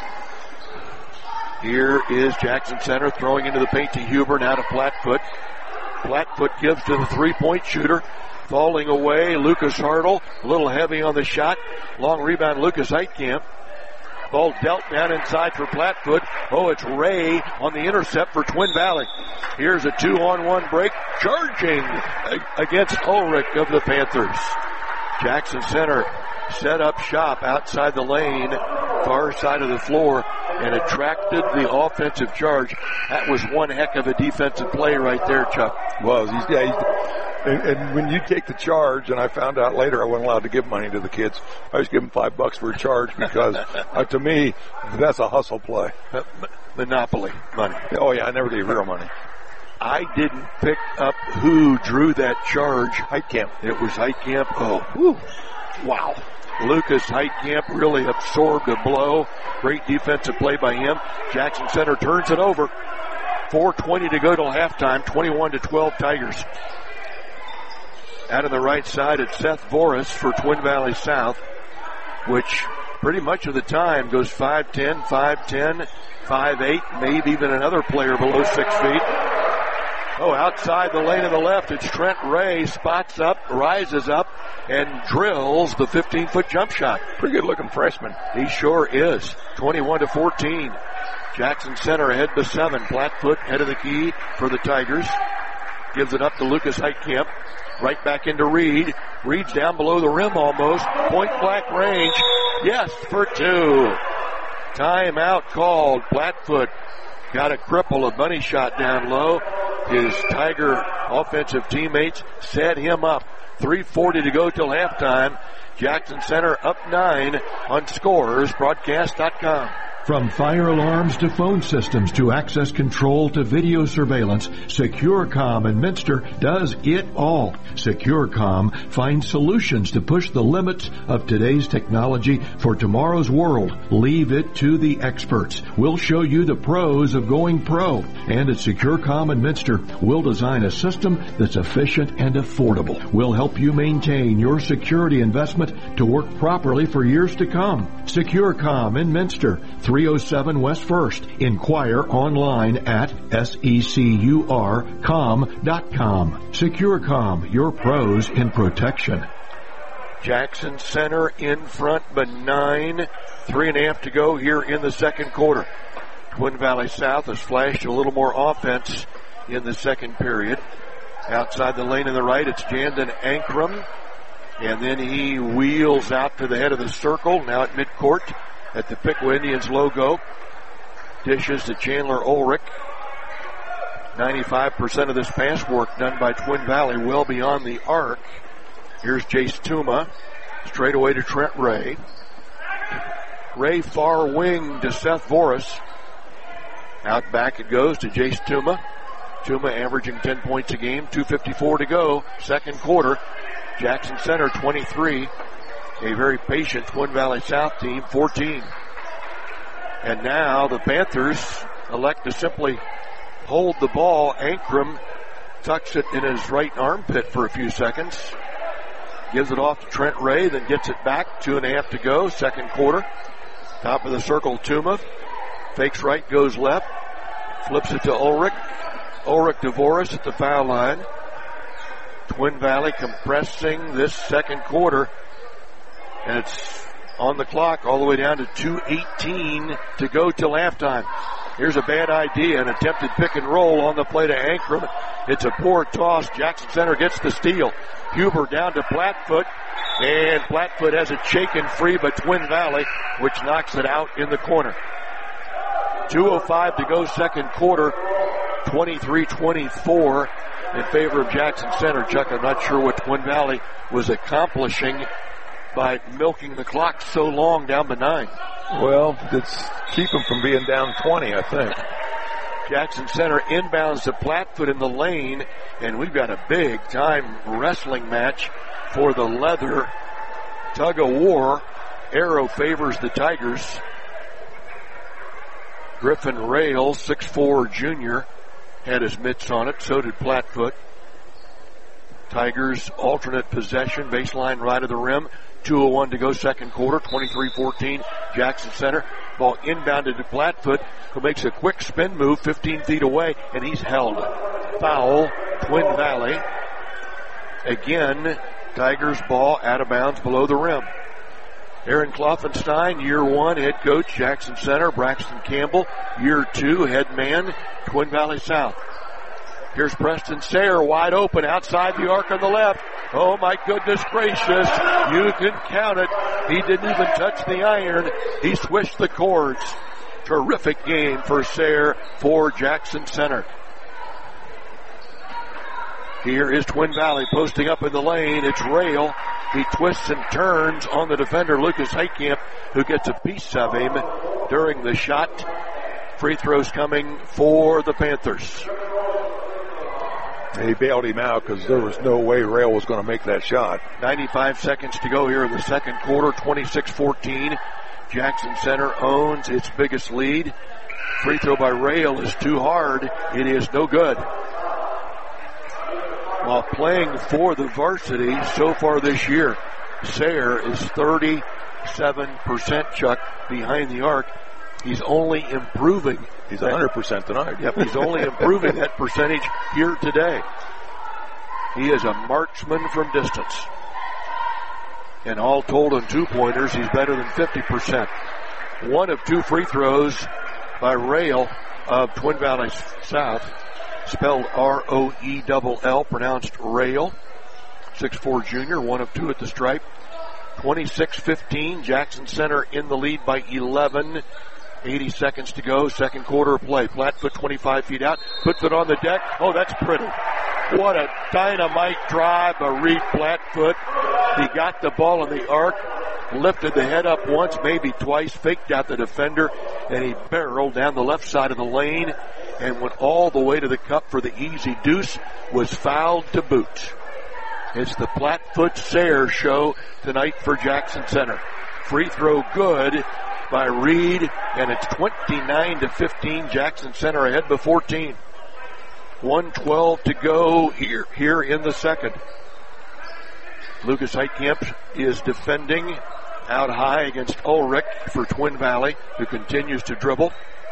Here is Jackson Center throwing into the paint to Huber, now to Plattfoot. Plattfoot gives to the three-point shooter. Falling away, Lucas Hartle, a little heavy on the shot. Long rebound, Lucas Heitkamp. Ball dealt down inside for Plattfoot. Oh, it's Ray on the intercept for Twin Valley. Here's a two-on-one break, charging against Ulrich of the Panthers. Jackson Center set up shop outside the lane, far side of the floor, and attracted the offensive charge. That was one heck of a defensive play right there, Chuck. Was. He's, yeah, he's, and, and when you take the charge, and I found out later I wasn't allowed to give money to the kids. I was giving five bucks for a charge because, uh, to me, that's a hustle play. Uh, m- monopoly money. Oh, yeah, I never gave real money. I didn't pick up who drew that charge. Heitkamp. It was Heitkamp. Oh, whew. Wow. Lucas Heitkamp really absorbed a blow. Great defensive play by him. Jackson Center turns it over. four twenty to go till halftime. twenty-one to twelve Tigers. Out on the right side, it's Seth Voris for Twin Valley South, which pretty much of the time goes five ten, five ten, five eight, maybe even another player below six feet. Oh, outside the lane of the left, it's Trent Ray, spots up, rises up, and drills the fifteen-foot jump shot. Pretty good-looking freshman. He sure is. twenty-one to fourteen. Jackson Center ahead by seven. Plattfoot head of the key for the Tigers. Gives it up to Lucas Heitkamp. Right back into Reed. Reed's down below the rim almost. Point blank range. Yes, for two. Timeout called. Plattfoot got a cripple, a bunny shot down low. His Tiger offensive teammates set him up. three forty to go till halftime. Jackson Center up nine on Scores Broadcast dot com. From fire alarms to phone systems to access control to video surveillance, SecureCom in Minster does it all. SecureCom finds solutions to push the limits of today's technology for tomorrow's world. Leave it to the experts. We'll show you the pros of going pro. And at SecureCom in Minster, we'll design a system that's efficient and affordable. We'll help you maintain your security investment to work properly for years to come. SecureCom in Minster, three oh seven West First. Inquire online at secur com dot com. SecureCom, your pros in protection. Jackson Center in front by nine. Three and a half to go here in the second quarter. Twin Valley South has flashed a little more offense in the second period. Outside the lane on the right, it's Jandon Ankrum. And then he wheels out to the head of the circle, now at midcourt at the Piqua Indians logo. Dishes to Chandler Ulrich. ninety-five percent of this pass work done by Twin Valley, well beyond the arc. Here's Jace Tuma. Straight away to Trent Ray. Ray far wing to Seth Voris. Out back it goes to Jace Tuma. Tuma averaging ten points a game. two fifty-four to go. Second quarter. Jackson Center twenty-three. A very patient Twin Valley South team, fourteen. And now the Panthers elect to simply hold the ball. Ankrum tucks it in his right armpit for a few seconds. Gives it off to Trent Ray, then gets it back. Two and a half to go, second quarter. Top of the circle, Tuma. Fakes right, goes left. Flips it to Ulrich. Ulrich DeVoris at the foul line. Twin Valley compressing this second quarter. And it's on the clock all the way down to two eighteen to go till halftime. Here's a bad idea, an attempted pick and roll on the play to Ankrum. It's a poor toss. Jackson Center gets the steal. Huber down to Blackfoot, and Blackfoot has it shaken free by Twin Valley, which knocks it out in the corner. two oh five to go second quarter, twenty-three twenty-four in favor of Jackson Center. Chuck, I'm not sure what Twin Valley was accomplishing by milking the clock so long down to nine. Well, it's keep them from being down twenty, I think. Jackson Center inbounds to Blackfoot in the lane, and we've got a big-time wrestling match for the leather tug of war. Arrow favors the Tigers. Griffin Rail, six foot four junior, had his mitts on it. So did Blackfoot. Tigers alternate possession, baseline right of the rim. two oh one to go second quarter, twenty-three fourteen Jackson Center. Ball inbounded to Blackfoot, who makes a quick spin move fifteen feet away, and he's held. Foul, Twin Valley. Again, Tigers ball out of bounds below the rim. Aaron Kloffenstein, year one, head coach, Jackson Center. Braxton Campbell, year two, head man, Twin Valley South. Here's Preston Sayre wide open outside the arc on the left. Oh my goodness gracious. You can count it. He didn't even touch the iron. He swished the cords. Terrific game for Sayre for Jackson Center. Here is Twin Valley posting up in the lane. It's Rail. He twists and turns on the defender, Lucas Heitkamp, who gets a piece of him during the shot. Free throws coming for the Panthers. He bailed him out because there was no way Rail was going to make that shot. ninety-five seconds to go here in the second quarter, twenty-six fourteen. Jackson Center owns its biggest lead. Free throw by Rail is too hard. It is no good. While playing for the varsity so far this year, Sayre is thirty-seven percent, Chuck, behind the arc. He's only improving. He's one hundred percent tonight. Yep, he's only improving that percentage here today. He is a marksman from distance. And all told on two-pointers, he's better than fifty percent. One of two free throws by Rail of Twin Valley South, spelled R O E L L, pronounced Rail. six foot four junior, one of two at the stripe. twenty-six fifteen, Jackson Center in the lead by eleven. eighty seconds to go, second quarter of play. Blackfoot twenty-five feet out, puts it on the deck. Oh, that's pretty. What a dynamite drive by Reed Blackfoot. He got the ball in the arc, lifted the head up once, maybe twice, faked out the defender, and he barreled down the left side of the lane and went all the way to the cup for the easy deuce, was fouled to boot. It's the Blackfoot Sayre show tonight for Jackson Center. Free throw good by Reed, and it's twenty-nine to fifteen. Jackson Center ahead by fourteen. one twelve to go here, here in the second. Lucas Heitkamp is defending out high against Ulrich for Twin Valley, who continues to dribble.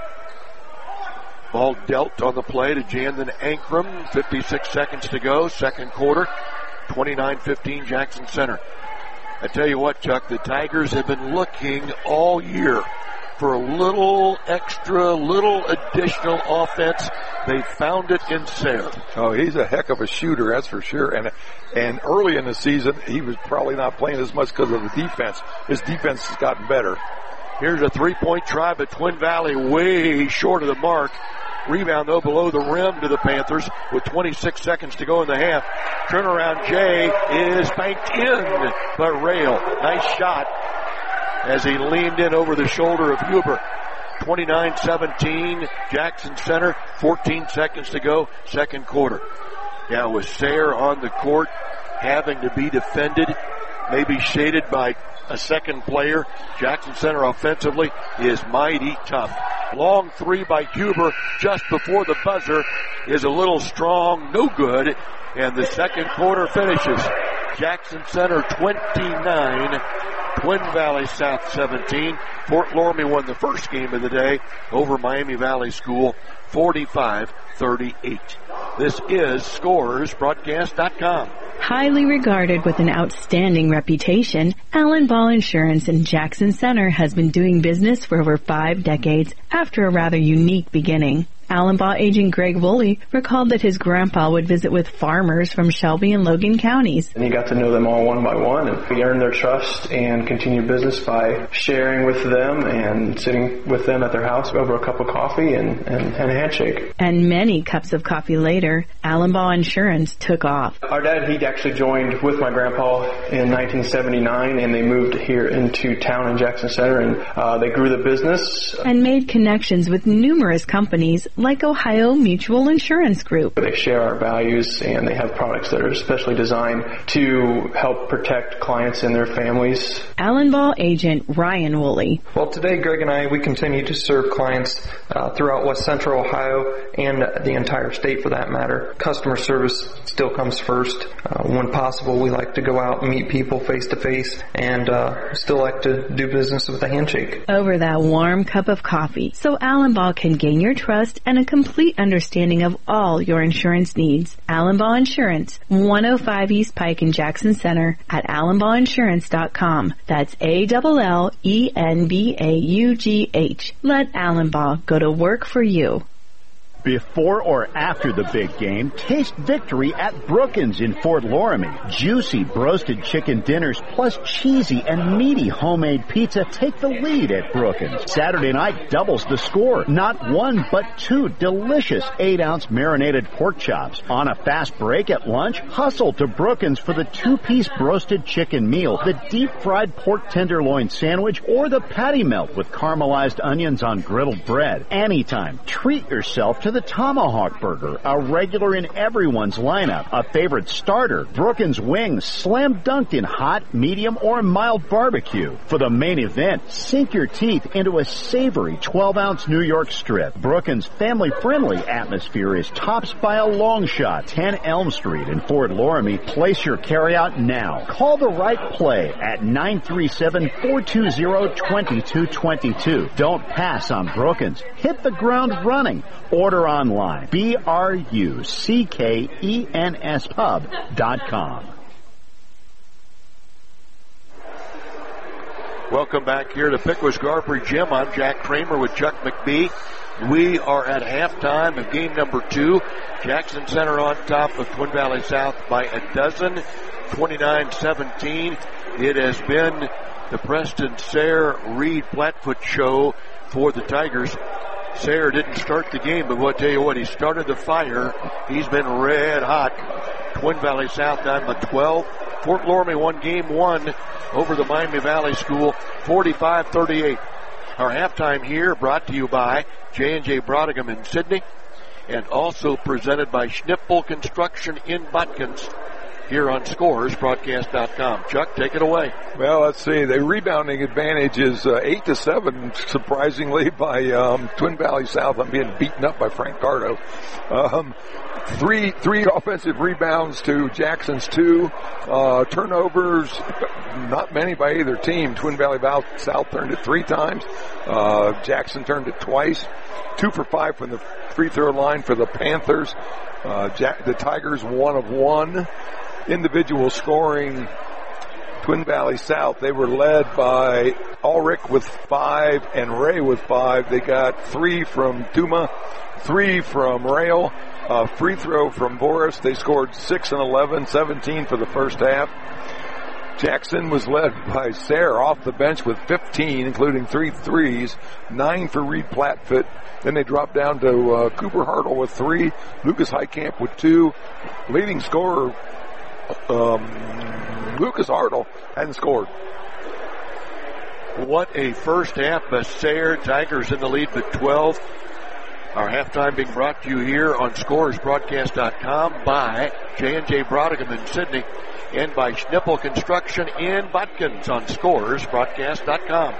Ball dealt on the play to Jandon Ankrum. fifty-six seconds to go, second quarter. twenty-nine fifteen Jackson Center. I tell you what, Chuck, the Tigers have been looking all year for a little extra, little additional offense. They found it in Sayre. Oh, he's a heck of a shooter, that's for sure. And and early in the season, he was probably not playing as much because of the defense. His defense has gotten better. Here's a three-point try, but Twin Valley way short of the mark. Rebound, though, below the rim to the Panthers with twenty-six seconds to go in the half. Turnaround J is banked in by Rail. Nice shot as he leaned in over the shoulder of Huber. twenty-nine seventeen, Jackson Center, fourteen seconds to go, second quarter. Now with Sayre on the court, having to be defended, maybe shaded by a second player, Jackson Center offensively is mighty tough. Long three by Huber just before the buzzer is a little strong, no good, and the second quarter finishes. Jackson Center twenty-nine, Twin Valley South seventeen. Fort Loramie won the first game of the day over Miami Valley School forty-five thirty-eight. This is Scores Broadcast dot com. Highly regarded with an outstanding reputation, Allen Ball Insurance in Jackson Center has been doing business for over five decades after a rather unique beginning. Allen Ball agent Greg Woolley recalled that his grandpa would visit with farmers from Shelby and Logan counties. And he got to know them all one by one, and we earned their trust and continued business by sharing with them and sitting with them at their house over a cup of coffee and, and, and a handshake. And many cups of coffee later, Allen Ball Insurance took off. Our dad, he actually joined with my grandpa in nineteen seventy-nine, and they moved here into town in Jackson Center, and uh, they grew the business. And made connections with numerous companies like Ohio Mutual Insurance Group. They share our values, and they have products that are especially designed to help protect clients and their families. Allen Ball agent Ryan Woolley. Well, today Greg and I, we continue to serve clients uh, throughout West Central Ohio and the entire state for that matter. Customer service still comes first. Uh, when possible, we like to go out and meet people face to face, and uh, still like to do business with a handshake. Over that warm cup of coffee, so Allen Ball can gain your trust and a complete understanding of all your insurance needs. Allen Ball Insurance, one oh five East Pike in Jackson Center at allen ball insurance dot com. That's A L L E N B A U G H. Let Allen Ball go to work for you. Before or after the big game, taste victory at Brookins in Fort Loramie. Juicy roasted chicken dinners plus cheesy and meaty homemade pizza take the lead at Brookins. Saturday night doubles the score. Not one, but two delicious eight ounce marinated pork chops. On a fast break at lunch, hustle to Brookins for the two-piece roasted chicken meal, the deep-fried pork tenderloin sandwich, or the patty melt with caramelized onions on griddled bread. Anytime, treat yourself to the Tomahawk Burger, a regular in everyone's lineup, a favorite starter, Brookins wings, slam dunked in hot, medium, or mild barbecue. For the main event, sink your teeth into a savory twelve ounce New York strip. Brookins' family-friendly atmosphere is tops by a long shot. ten Elm Street in Fort Loramie. Place your carryout now. Call the right play at nine three seven, four two zero, two two two two. Don't pass on Brookins. Hit the ground running. Order online. B R U C K E N S pub dot com. Welcome back here to Pickwish Garbry Gym. I'm Jack Kramer with Chuck McBee. We are at halftime of game number two. Jackson Center on top of Twin Valley South by a dozen, twenty-nine seventeen. It has been the Preston Sayre Reed Flatfoot show for the Tigers. Sayre didn't start the game, but we'll tell you what, he started the fire. He's been red hot. Twin Valley South down by twelve. Fort Loramie won game one over the Miami Valley School, forty-five thirty-eight. Our halftime here brought to you by J and J Brodingham in Sydney, and also presented by Schnippel Construction in Botkins. Here on Scores Broadcast dot com. Chuck, take it away. Well, let's see. The rebounding advantage is uh, eight to seven, surprisingly, by um, Twin Valley South. I'm being beaten up by Frank Cardo. Um, three three offensive rebounds to Jackson's two. Uh, turnovers, not many by either team. Twin Valley South turned it three times. Uh, Jackson turned it twice. Two for five from the free throw line for the Panthers. Uh, Jack, the Tigers one of one. Individual scoring, Twin Valley South, they were led by Ulrich with five and Ray with five. They got three from Tuma, three from Rail, a free throw from Boris. They scored six and eleven, seventeen for the first half. Jackson was led by Sayre off the bench with fifteen, including three threes, nine for Reed Flatfoot. Then they dropped down to uh, Cooper Hartle with three, Lucas Heitkamp with two. Leading scorer, um, Lucas Hartle, hadn't scored. What a first half by Sayre. Tigers in the lead with twelve. Our halftime being brought to you here on Scores Broadcast dot com by J and J Brodingham in Sydney and by Schnippel Construction in Botkins on Scores Broadcast dot com.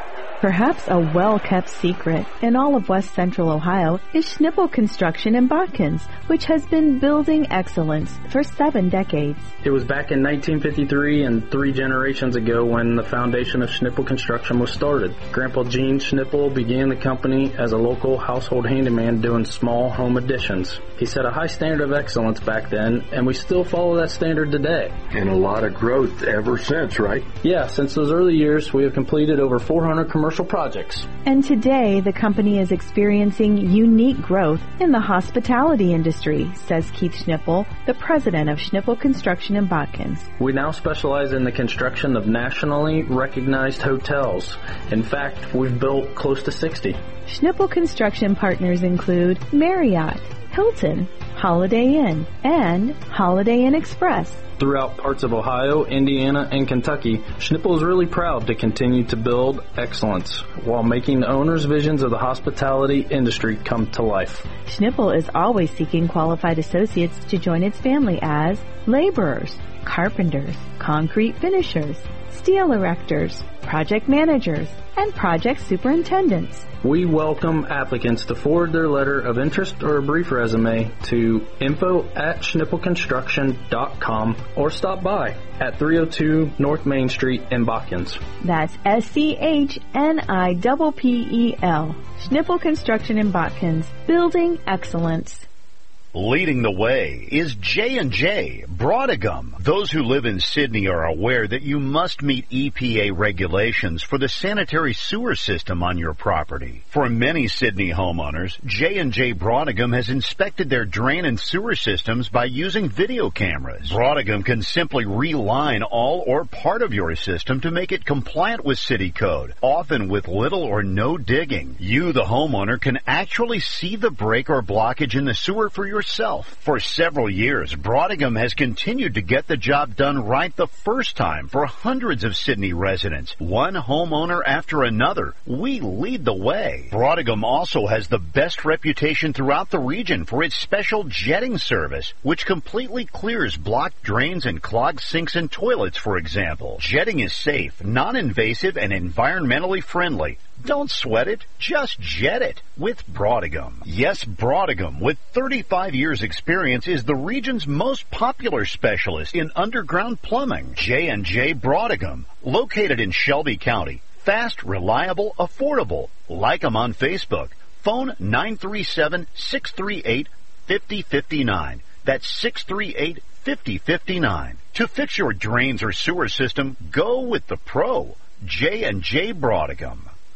Perhaps a well-kept secret in all of West Central Ohio is Schnipple Construction in Botkins, which has been building excellence for seven decades. It was back in nineteen fifty-three and three generations ago when the foundation of Schnipple Construction was started. Grandpa Gene Schnipple began the company as a local household handyman doing small home additions. He set a high standard of excellence back then, and we still follow that standard today. And a lot of growth ever since, right? Yeah, since those early years, we have completed over four hundred commercial projects. And today, the company is experiencing unique growth in the hospitality industry, says Keith Schnipple, the president of Schnipple Construction in Botkins. We now specialize in the construction of nationally recognized hotels. In fact, we've built close to sixty. Schnipple Construction partners include Marriott, Hilton, Holiday Inn, and Holiday Inn Express. Throughout parts of Ohio, Indiana, and Kentucky, Schnipple is really proud to continue to build excellence while making the owners' visions of the hospitality industry come to life. Schnipple is always seeking qualified associates to join its family as laborers, carpenters, concrete finishers, steel erectors, project managers, and project superintendents. We welcome applicants to forward their letter of interest or a brief resume to info at schnippel construction dot com or stop by at three oh two North Main Street in Botkins. That's S C H N I P P E L. Schnipple Construction in Botkins, building excellence. Leading the way is J and J Broadagum. Those who live in Sidney are aware that you must meet E P A regulations for the sanitary sewer system on your property. For many Sidney homeowners, J and J Broadagum has inspected their drain and sewer systems by using video cameras. Broadagum can simply reline all or part of your system to make it compliant with city code, often with little or no digging. You, the homeowner, can actually see the break or blockage in the sewer for your yourself. For several years, Broadagum has continued to get the job done right the first time for hundreds of Sidney residents. One homeowner after another, we lead the way. Broadagum also has the best reputation throughout the region for its special jetting service, which completely clears blocked drains and clogged sinks and toilets, for example. Jetting is safe, non-invasive, and environmentally friendly. Don't sweat it, just jet it with Broadagum. Yes, Broadagum, with thirty-five years experience, is the region's most popular specialist in underground plumbing. J and J Broadagum, located in Shelby County. Fast, reliable, affordable. Like them on Facebook. Phone nine three seven, six three eight, five oh five nine. That's six three eight, five oh five nine. To fix your drains or sewer system, go with the pro. J and J Broadagum.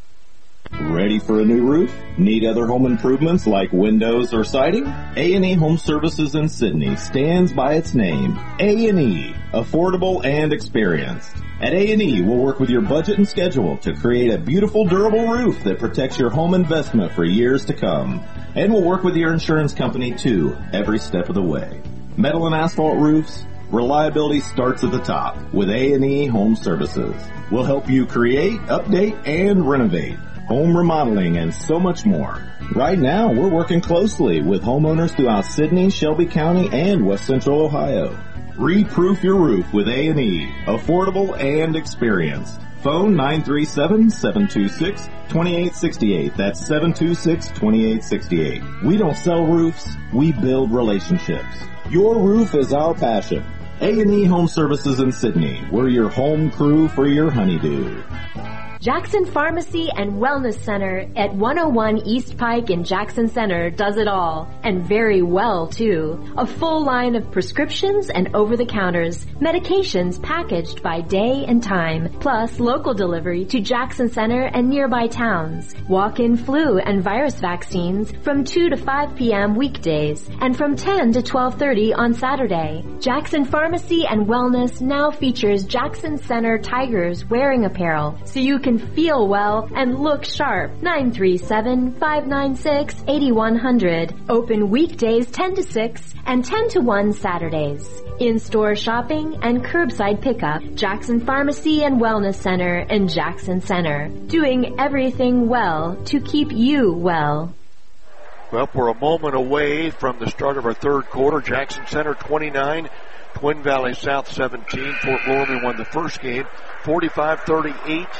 Ready for a new roof? Need other home improvements like windows or siding? A and E Home Services in Sidney stands by its name. A and E, affordable and experienced. At A and E, we'll work with your budget and schedule to create a beautiful, durable roof that protects your home investment for years to come. And we'll work with your insurance company, too, every step of the way. Metal and asphalt roofs? Reliability starts at the top with A and E Home Services. We'll help you create, update, and renovate. Home remodeling, and so much more. Right now, we're working closely with homeowners throughout Sidney, Shelby County, and West Central Ohio. Re-proof your roof with A and E, affordable and experienced. Phone nine three seven, seven two six, two eight six eight. That's seven two six, two eight six eight. We don't sell roofs, we build relationships. Your roof is our passion. A and E Home Services in Sidney. We're your home crew for your honeydew. Jackson Pharmacy and Wellness Center at one oh one East Pike in Jackson Center does it all, and very well, too. A full line of prescriptions and over-the-counters, medications packaged by day and time, plus local delivery to Jackson Center and nearby towns. Walk-in flu and virus vaccines from two to five p.m. weekdays, and from ten to twelve thirty on Saturday. Jackson Pharmacy and Wellness now features Jackson Center Tigers wearing apparel, so you can feel well and look sharp. nine three seven, five nine six, eight one zero zero. Open weekdays ten to six and ten to one Saturdays. In-store shopping and curbside pickup. Jackson Pharmacy and Wellness Center in Jackson Center. Doing everything well to keep you well. Well, we're a moment away from the start of our third quarter. Jackson Center twenty-nine, Twin Valley South seventeen. Fort Loramie won the first game forty-five thirty-eight.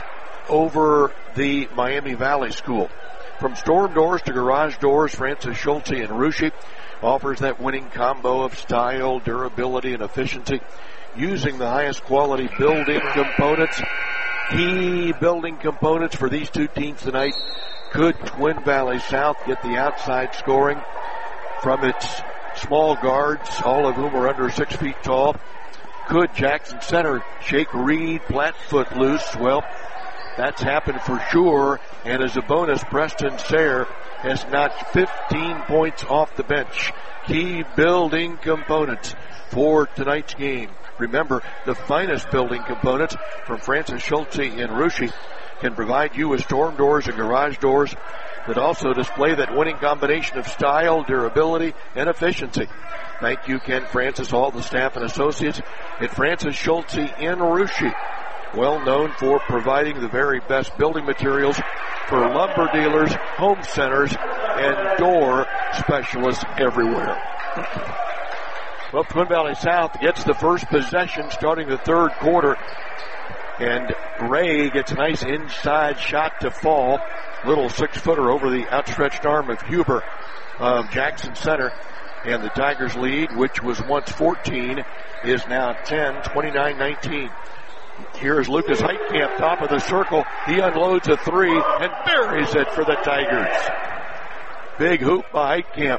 over the Miami Valley School. From storm doors to garage doors, Francis Schulte and Ruschi offers that winning combo of style, durability, and efficiency using the highest quality built-in components. Key building components for these two teams tonight. Could Twin Valley South get the outside scoring from its small guards, all of whom are under six feet tall? Could Jackson Center shake Reed Plattfoot loose? Well, that's happened for sure. And as a bonus, Preston Sayre has knocked fifteen points off the bench. Key building components for tonight's game. Remember, the finest building components from Francis Schulte and Ruschi can provide you with storm doors and garage doors that also display that winning combination of style, durability, and efficiency. Thank you, Ken Francis, all the staff and associates at Francis Schulte and Ruschi. Well known for providing the very best building materials for lumber dealers, home centers, and door specialists everywhere. Well, Twin Valley South gets the first possession starting the third quarter. And Ray gets a nice inside shot to fall. Little six-footer over the outstretched arm of Huber of Jackson Center. And the Tigers lead, which was once fourteen, is now ten, twenty-nine nineteen. Here's Lucas Heitkamp, top of the circle. He unloads a three and buries it for the Tigers. Big hoop by Heitkamp.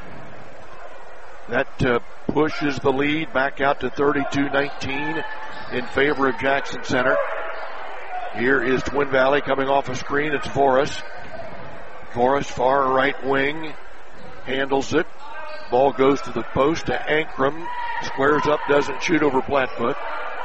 That uh, pushes the lead back out to thirty-two nineteen in favor of Jackson Center. Here is Twin Valley coming off a screen. It's Voris. Voris, far right wing, handles it. Ball goes to the post to Ankrum. Squares up, doesn't shoot over Plattfoot.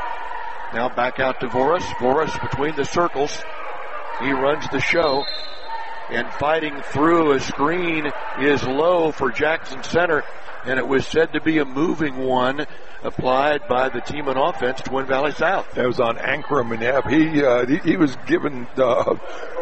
Now back out to Voris. Voris between the circles. He runs the show. And fighting through a screen is low for Jackson Center. And it was said to be a moving one applied by the team on offense, Twin Valley South. That was on Ankrum, and yeah, he, uh, he, he was giving uh,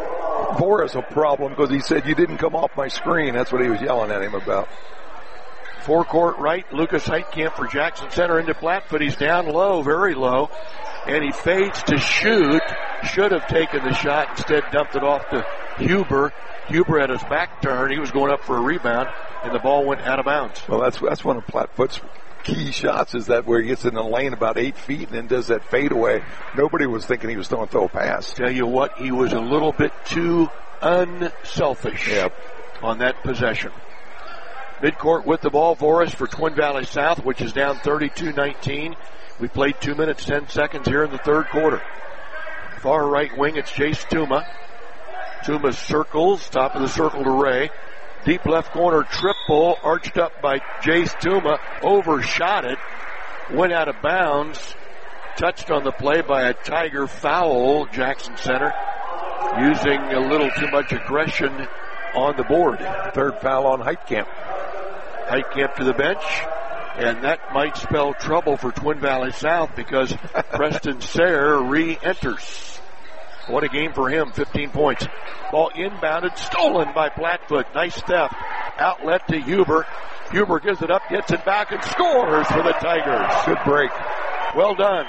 Boris a problem because he said, "You didn't come off my screen." That's what he was yelling at him about. Forecourt right, Lucas Heitkamp for Jackson Center into Plattfoot. He's down low, very low, and he fades to shoot. Should have taken the shot, instead dumped it off to Huber. Huber had his back turned. He was going up for a rebound, and the ball went out of bounds. Well, that's that's one of Plattfoot's key shots, is that where he gets in the lane about eight feet and then does that fadeaway. Nobody was thinking he was going to throw a pass. Tell you what, he was a little bit too unselfish yep. on that possession. Midcourt with the ball, Voris for Twin Valley South, which is down thirty-two nineteen. We played two minutes, ten seconds here in the third quarter. Far right wing, it's Jace Tuma. Tuma circles, top of the circle to Ray. Deep left corner triple, arched up by Jace Tuma, overshot it, went out of bounds, touched on the play by a Tiger foul, Jackson Center, using a little too much aggression on the board. Third foul on Heitkamp. Heitkamp to the bench, and that might spell trouble for Twin Valley South because Preston Sayre re-enters. What a game for him, fifteen points. Ball inbounded, stolen by Plattfoot. Nice theft. Outlet to Huber. Huber gives it up, gets it back, and scores for the Tigers. Good break. Well done.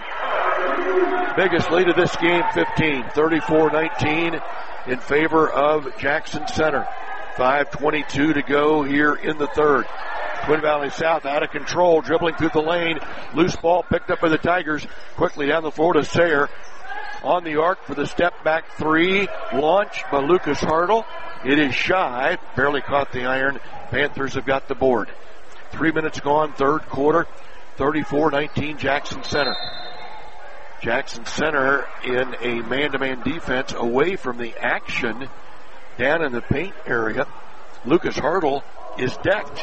Biggest lead of this game, fifteen. thirty-four nineteen in favor of Jackson Center. five twenty-two to go here in the third. Twin Valley South out of control, dribbling through the lane. Loose ball picked up by the Tigers. Quickly down the floor to Sayre. On the arc for the step back three, launched by Lucas Hartle. It is shy, barely caught the iron. Panthers have got the board. Three minutes gone, third quarter, thirty-four nineteen Jackson Center. Jackson Center in a man-to-man defense away from the action down in the paint area. Lucas Hartle is decked.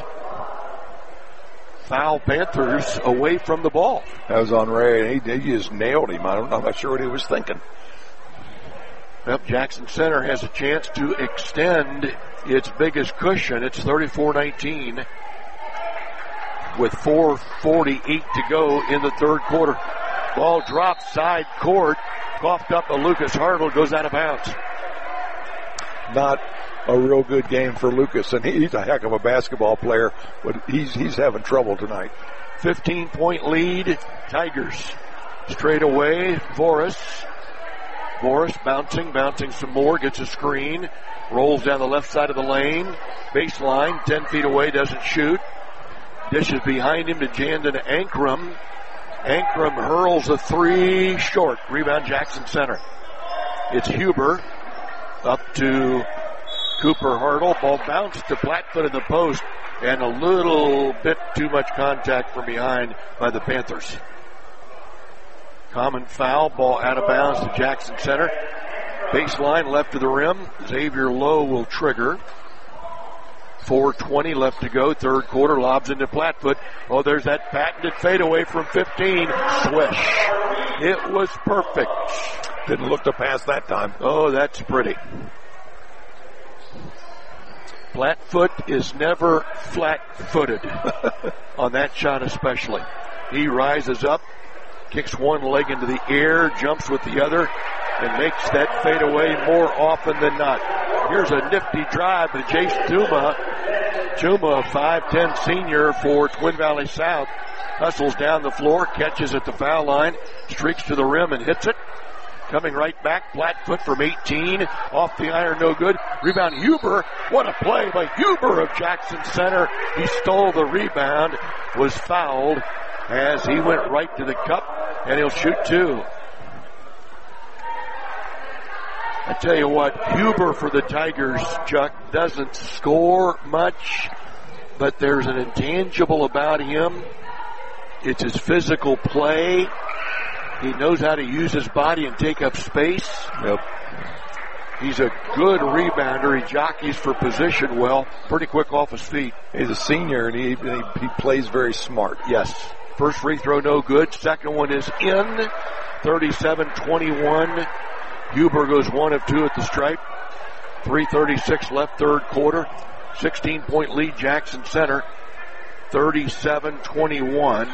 Foul Panthers away from the ball. That was on Ray. He, he just nailed him. I don't, I'm not sure what he was thinking. Yep, Jackson Center has a chance to extend its biggest cushion. It's thirty-four nineteen with four forty-eight to go in the third quarter. Ball drops side court. Coughed up by Lucas Hartle, goes out of bounds. Not a real good game for Lucas, and he's a heck of a basketball player, but he's he's having trouble tonight. fifteen point lead, Tigers. Straight away, Voris. Boris bouncing, bouncing some more, gets a screen, rolls down the left side of the lane, baseline, ten feet away, doesn't shoot. Dishes behind him to Jandon Ankrum. Ankrum hurls a three short. Rebound Jackson Center. It's Huber up to Cooper Hartle. Ball bounced to Blackfoot in the post, and a little bit too much contact from behind by the Panthers. Common foul, ball out of bounds to Jackson Center. Baseline left of the rim. Xavier Lowe will trigger. four twenty left to go, third quarter, lobs into Blackfoot. Oh, there's that patented fadeaway from fifteen. Swish. It was perfect. Didn't look to pass that time. Oh, that's pretty. Blackfoot is never flat-footed on that shot especially. He rises up, kicks one leg into the air, jumps with the other, and makes that fadeaway more often than not. Here's a nifty drive to Jace Tuma. Tuma, a five ten senior for Twin Valley South, hustles down the floor, catches at the foul line, streaks to the rim and hits it. Coming right back, Blackfoot from eighteen, off the iron, no good. Rebound, Huber. What a play by Huber of Jackson Center. He stole the rebound, was fouled as he went right to the cup, and he'll shoot two. I tell you what, Huber for the Tigers, Chuck, doesn't score much, but there's an intangible about him. It's his physical play. He knows how to use his body and take up space. Yep. He's a good rebounder. He jockeys for position well. Pretty quick off his feet. He's a senior, and he, he, he plays very smart. Yes. First free throw, no good. Second one is in. thirty-seven twenty-one. Huber goes one of two at the stripe. three thirty-six left, third quarter. sixteen-point lead, Jackson Center. thirty-seven twenty-one.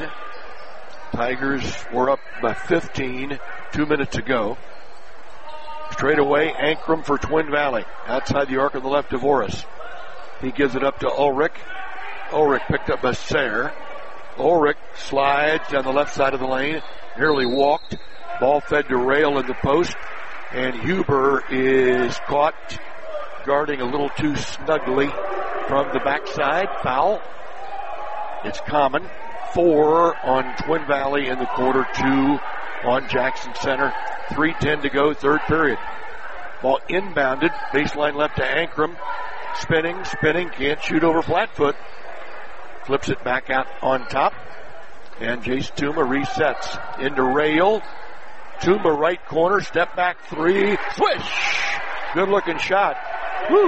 Tigers were up by fifteen, two minutes ago. Straight away, Ankrum for Twin Valley. Outside the arc on the left to Voris. He gives it up to Ulrich. Ulrich picked up by Sayre. Ulrich slides down the left side of the lane. Nearly walked. Ball fed to Rail in the post. And Huber is caught guarding a little too snugly from the backside. Foul. It's common. Four on Twin Valley in the quarter, two on Jackson Center. three ten to go, third period. Ball inbounded, baseline left to Ankrum. Spinning, spinning, can't shoot over Blackfoot. Flips it back out on top. And Jace Tuma resets into Rail. Tuma right corner, step back three. Swish! Good looking shot. Woo!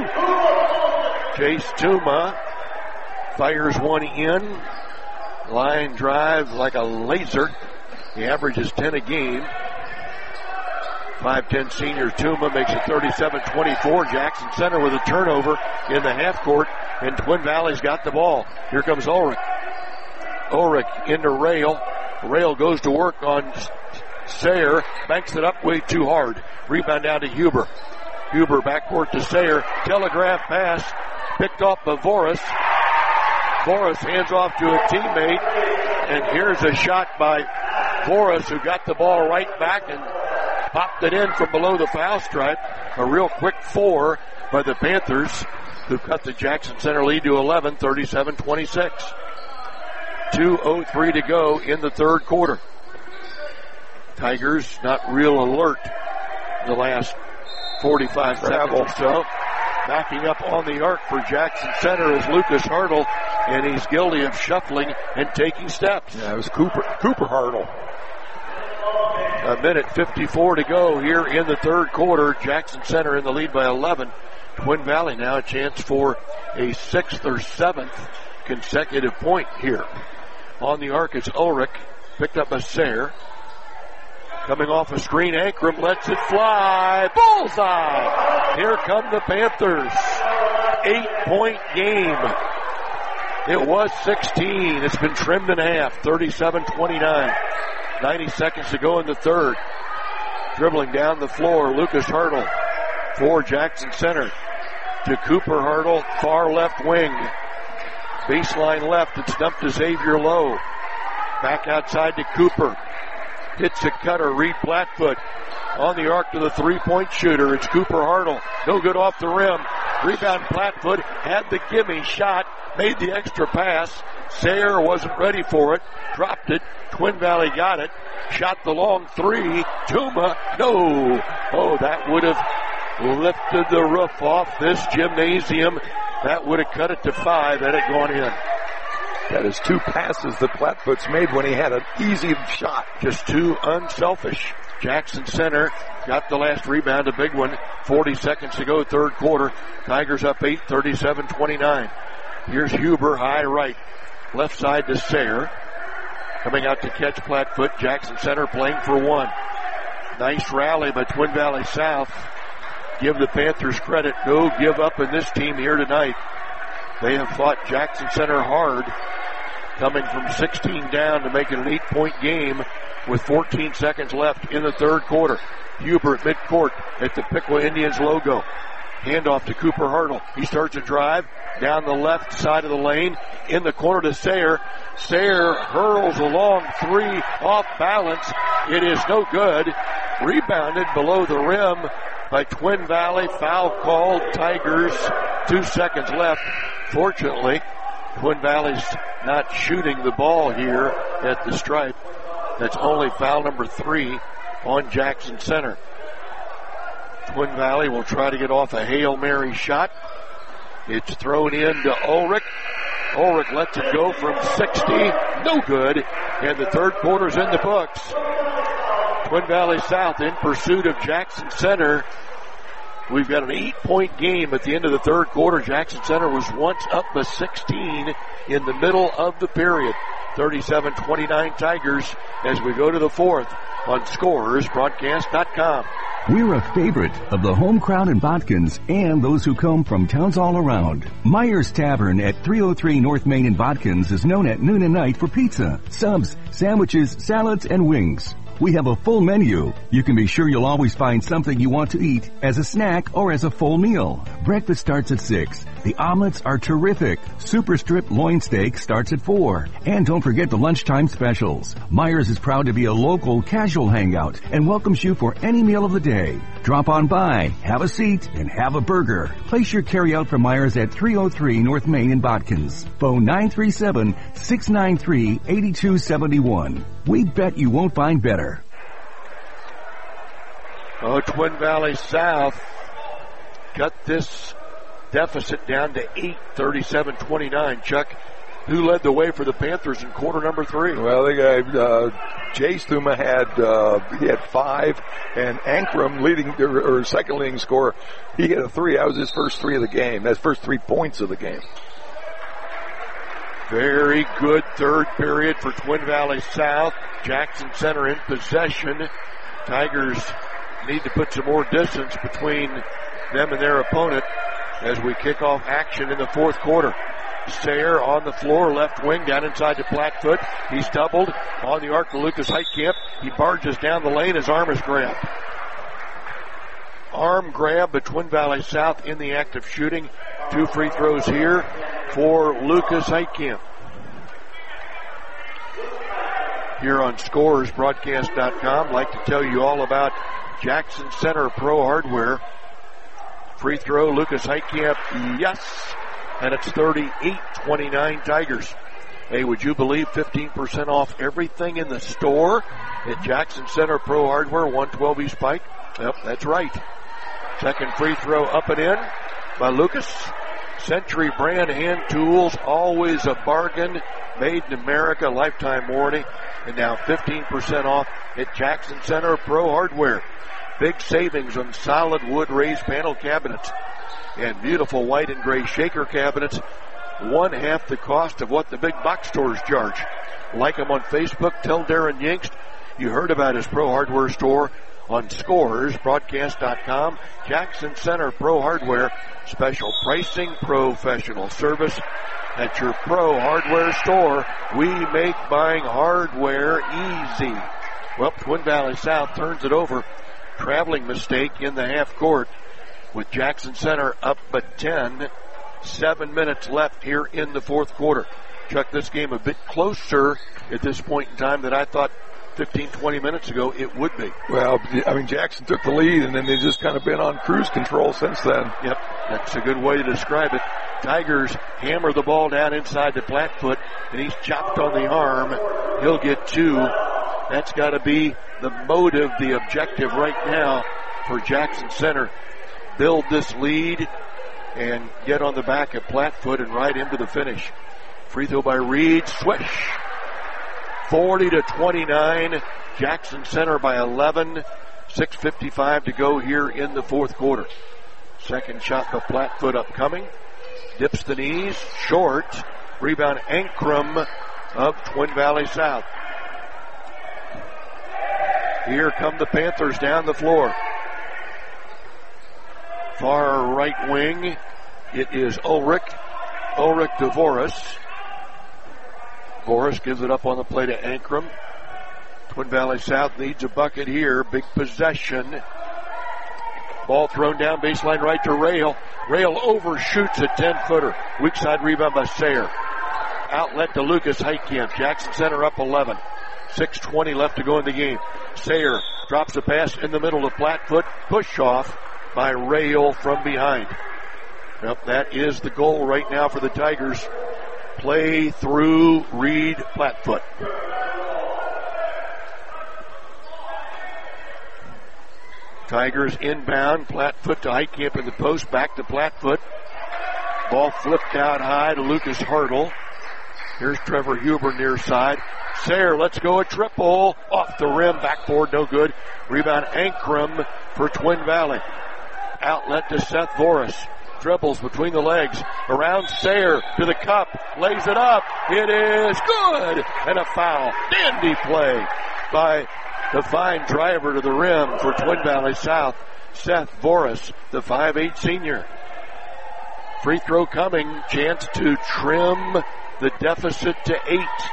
Jace Tuma fires one in. Line drive like a laser. He averages ten a game. five ten senior Tuma makes it thirty-seven twenty-four. Jackson Center with a turnover in the half court, and Twin Valley's got the ball. Here comes Ulrich. Ulrich into Rail. Rail goes to work on Sayre. Banks it up way too hard. Rebound down to Huber. Huber backcourt to Sayre. Telegraph pass picked off by Voris. Voris hands off to a teammate, and here's a shot by Voris, who got the ball right back and popped it in from below the foul stripe. A real quick four by the Panthers, who cut the Jackson Center lead to eleven, thirty-seven twenty-six. two oh three to go in the third quarter. Tigers not real alert the last forty-five seconds or so. Backing up on the arc for Jackson Center is Lucas Hartle, and he's guilty of shuffling and taking steps. Yeah, it was Cooper, Cooper Hartle. A minute fifty-four to go here in the third quarter. Jackson Center in the lead by eleven. Twin Valley now a chance for a sixth or seventh consecutive point here. On the arc it's Ulrich, picked up by Sayre. Coming off a screen, Ankrum lets it fly. Bullseye! Here come the Panthers. Eight-point game. It was sixteen. It's been trimmed in half. thirty-seven twenty-nine. ninety seconds to go in the third. Dribbling down the floor, Lucas Hartle for Jackson Center. To Cooper Hartle, far left wing. Baseline left, it's dumped to Xavier Lowe. Back outside to Cooper. Hits a cutter, Reed Blackfoot. on the arc to the three-point shooter. It's Cooper Hartle. No good off the rim. Rebound Plattfoot. Had the gimme shot. Made the extra pass. Sayre wasn't ready for it. Dropped it. Twin Valley got it. Shot the long three. Tuma. No. Oh, that would have lifted the roof off this gymnasium. That would have cut it to five had it gone in. That is two passes that Plattfoot's made when he had an easy shot. Just too unselfish. Jackson Center got the last rebound, a big one. forty seconds to go, third quarter. Tigers up eight, thirty-seven twenty-nine. Here's Huber, high right. Left side to Sayre. Coming out to catch Plattfoot. Jackson Center playing for one. Nice rally by Twin Valley South. Give the Panthers credit. No give up in this team here tonight. They have fought Jackson Center hard, coming from sixteen down to make it an eight-point game with fourteen seconds left in the third quarter. Huber at midcourt at the Piqua Indians logo. Handoff to Cooper Hartle. He starts a drive down the left side of the lane in the corner to Sayre. Sayre hurls a long three off balance. It is no good. Rebounded below the rim by Twin Valley. Foul called. Tigers. Two seconds left. Fortunately, Twin Valley's not shooting the ball here at the stripe. That's only foul number three on Jackson Center. Twin Valley will try to get off a Hail Mary shot. It's thrown in to Ulrich. Ulrich lets it go from sixty. No good. And the third quarter's in the books. Twin Valley South in pursuit of Jackson Center. We've got an eight-point game at the end of the third quarter. Jackson Center was once up by sixteen in the middle of the period. thirty-seven twenty-nine Tigers as we go to the fourth on Scores Broadcast dot com. We're a favorite of the home crowd in Botkins and those who come from towns all around. Myers Tavern at three oh three North Main in Botkins is known at noon and night for pizza, subs, sandwiches, salads, and wings. We have a full menu. You can be sure you'll always find something you want to eat as a snack or as a full meal. Breakfast starts at six. The omelets are terrific. Super strip loin steak starts at four. And don't forget the lunchtime specials. Myers is proud to be a local casual hangout and welcomes you for any meal of the day. Drop on by, have a seat, and have a burger. Place your carryout from Myers at three oh three North Main in Botkins. Phone nine three seven, six nine three, eight two seven one. We bet you won't find better. Oh, Twin Valley South cut this deficit down to eight, thirty-seven twenty-nine. Chuck, who led the way for the Panthers in quarter number three? Well, the guy, uh, Jace Thuma had, uh, he had five, and Ankrum leading, or, or second leading scorer, he hit a three. That was his first three of the game. That's first three points of the game. Very good third period for Twin Valley South. Jackson Center in possession. Tigers need to put some more distance between them and their opponent as we kick off action in the fourth quarter. Sayre on the floor, left wing, down inside to Plattfoot. He's doubled on the arc to Lucas Heitkamp. He barges down the lane, his arm is grabbed. Arm grab, but Twin Valley South in the act of shooting. Two free throws here for Lucas Heitkamp. Here on Scores Broadcast dot com, I'd like to tell you all about Jackson Center Pro Hardware. Free throw, Lucas Heitkamp, yes. And it's thirty-eight twenty-nine Tigers. Hey, would you believe fifteen percent off everything in the store at Jackson Center Pro Hardware, one twelve East Pike? Yep, that's right. Second free throw up and in by Lucas. Century brand hand tools, always a bargain. Made in America, lifetime warranty. And now fifteen percent off at Jackson Center Pro Hardware. Big savings on solid wood raised panel cabinets and beautiful white and gray shaker cabinets. One half the cost of what the big box stores charge. Like them on Facebook. Tell Darren Yinkst you heard about his Pro Hardware store on Scores Broadcast dot com. Jackson Center Pro Hardware. Special pricing, professional service at your Pro Hardware store. We make buying hardware easy. Well, Twin Valley South turns it over. Traveling mistake in the half court with Jackson Center up by ten. Seven minutes left here in the fourth quarter. Chuck, this game a bit closer at this point in time than I thought fifteen, twenty minutes ago, it would be. Well, I mean, Jackson took the lead, and then they've just kind of been on cruise control since then. Yep, that's a good way to describe it. Tigers hammer the ball down inside the Plattfoot, and he's chopped on the arm. He'll get two. That's got to be the motive, the objective right now for Jackson Center. Build this lead and get on the back of Plattfoot and right into the finish. Free throw by Reed. Swish. forty to twenty-nine. Jackson Center by eleven. six fifty-five to go here in the fourth quarter. Second shot by Plattfoot upcoming. Dips the knees. Short. Rebound Ankrum of Twin Valley South. Here come the Panthers down the floor. Far right wing. It is Ulrich. Ulrich to Voris. Voris gives it up on the play to Ankrum. Twin Valley South needs a bucket here. Big possession. Ball thrown down baseline right to Rail. Rail overshoots a ten-footer. Weak side rebound by Sayer. Outlet to Lucas Heitkamp. Jackson Center up eleven. six twenty left to go in the game. Sayer drops a pass in the middle to Plattfoot. Push off by Rail from behind. Yep, that is the goal right now for the Tigers. Play through Reed Plattfoot. Tigers inbound. Plattfoot to Heitkamp in the post. Back to Plattfoot. Ball flipped out high to Lucas Hartle. Here's Trevor Huber near side. Sayer, let's go a triple. Off the rim. Backboard, no good. Rebound Ankrum for Twin Valley. Outlet to Seth Voris. Dribbles between the legs. Around Sayer to the cup. Lays it up. It is good. And a foul. Dandy play by the fine driver to the rim for Twin Valley South. Seth Voris, the five eight senior. Free throw coming. Chance to trim the deficit to eight.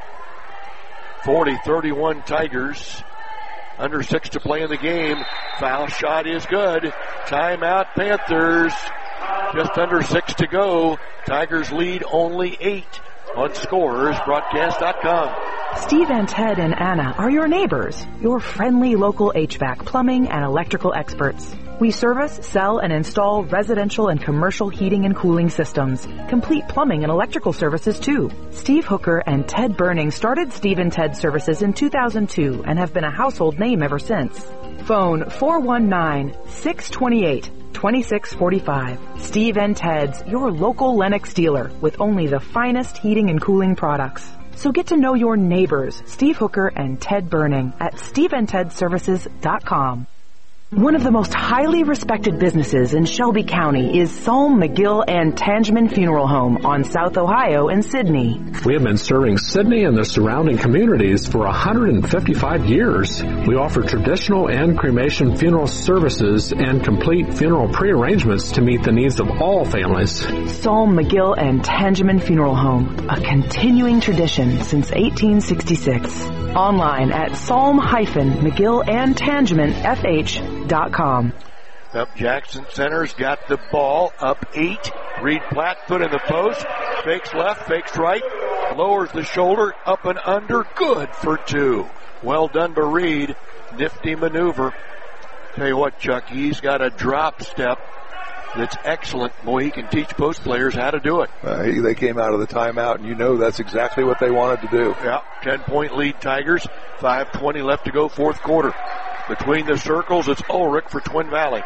forty thirty-one Tigers. Under six to play in the game. Foul shot is good. Timeout Panthers. Just under six to go. Tigers lead only eight on Scores Broadcast dot com. Steve and Ted and Anna are your neighbors, your friendly local H V A C, plumbing, and electrical experts. We service, sell, and install residential and commercial heating and cooling systems. Complete plumbing and electrical services, too. Steve Hooker and Ted Burning started Steve and Ted Services in two thousand two and have been a household name ever since. Phone four one nine, six two eight, two six four five. Steve and Ted's, your local Lennox dealer with only the finest heating and cooling products. So get to know your neighbors, Steve Hooker and Ted Burning, at steve and ted services dot com. One of the most highly respected businesses in Shelby County is Salm, McGill, and Tangeman Funeral Home on South Ohio and Sydney. We have been serving Sydney and the surrounding communities for one hundred fifty-five years. We offer traditional and cremation funeral services and complete funeral pre-arrangements to meet the needs of all families. Salm, McGill, and Tangeman Funeral Home, a continuing tradition since eighteen sixty-six. Online at salm mcgill and tangeman f h dot com. Up Jackson Center's got the ball up eight. Reed Plattfoot in the post. Fakes left, fakes right. Lowers the shoulder, up and under. Good for two. Well done by Reed. Nifty maneuver. Tell you what, Chuck, he's got a drop step that's excellent. Boy, he can teach post players how to do it. Uh, he, they came out of the timeout, and you know that's exactly what they wanted to do. Yeah, ten-point lead Tigers. five twenty left to go, fourth quarter. Between the circles, it's Ulrich for Twin Valley.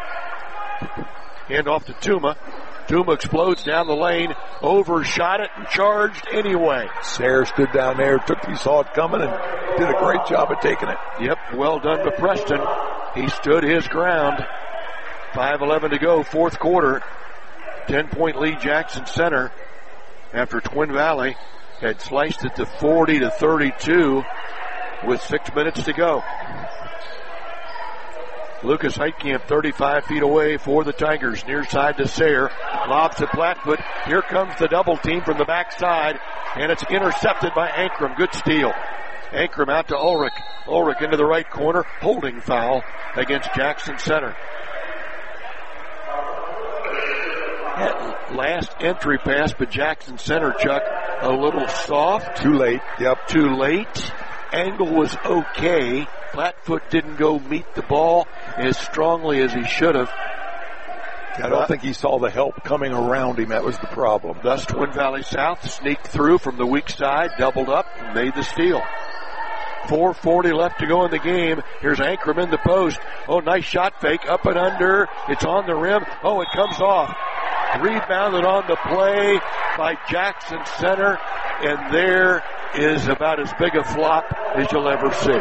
Hand off to Tuma. Tuma explodes down the lane, overshot it, and charged anyway. Sayer stood down there, took, he saw it coming, and did a great job at taking it. Yep, well done to Preston. He stood his ground. five eleven to go, fourth quarter. ten-point lead Jackson Center after Twin Valley had sliced it to forty to thirty-two with six minutes to go. Lucas Heitkamp thirty-five feet away for the Tigers. Near side to Sayer. Lobs to Plattfoot. Here comes the double team from the backside, and it's intercepted by Ankrum. Good steal. Ankrum out to Ulrich. Ulrich into the right corner. Holding foul against Jackson Center. That last entry pass, but Jackson Center, Chuck, a little soft. Too late. Yep. Too late. angle was okay. Plattfoot didn't go meet the ball as strongly as he should have. I don't think he saw the help coming around him. That was the problem. Thus, Twin Valley South sneaked through from the weak side, doubled up, and made the steal. four forty left to go in the game. Here's Ankrum in the post. Oh, nice shot fake, up and under. It's on the rim. Oh, it comes off. Rebounded on the play by Jackson Center, and there is about as big a flop as you'll ever see.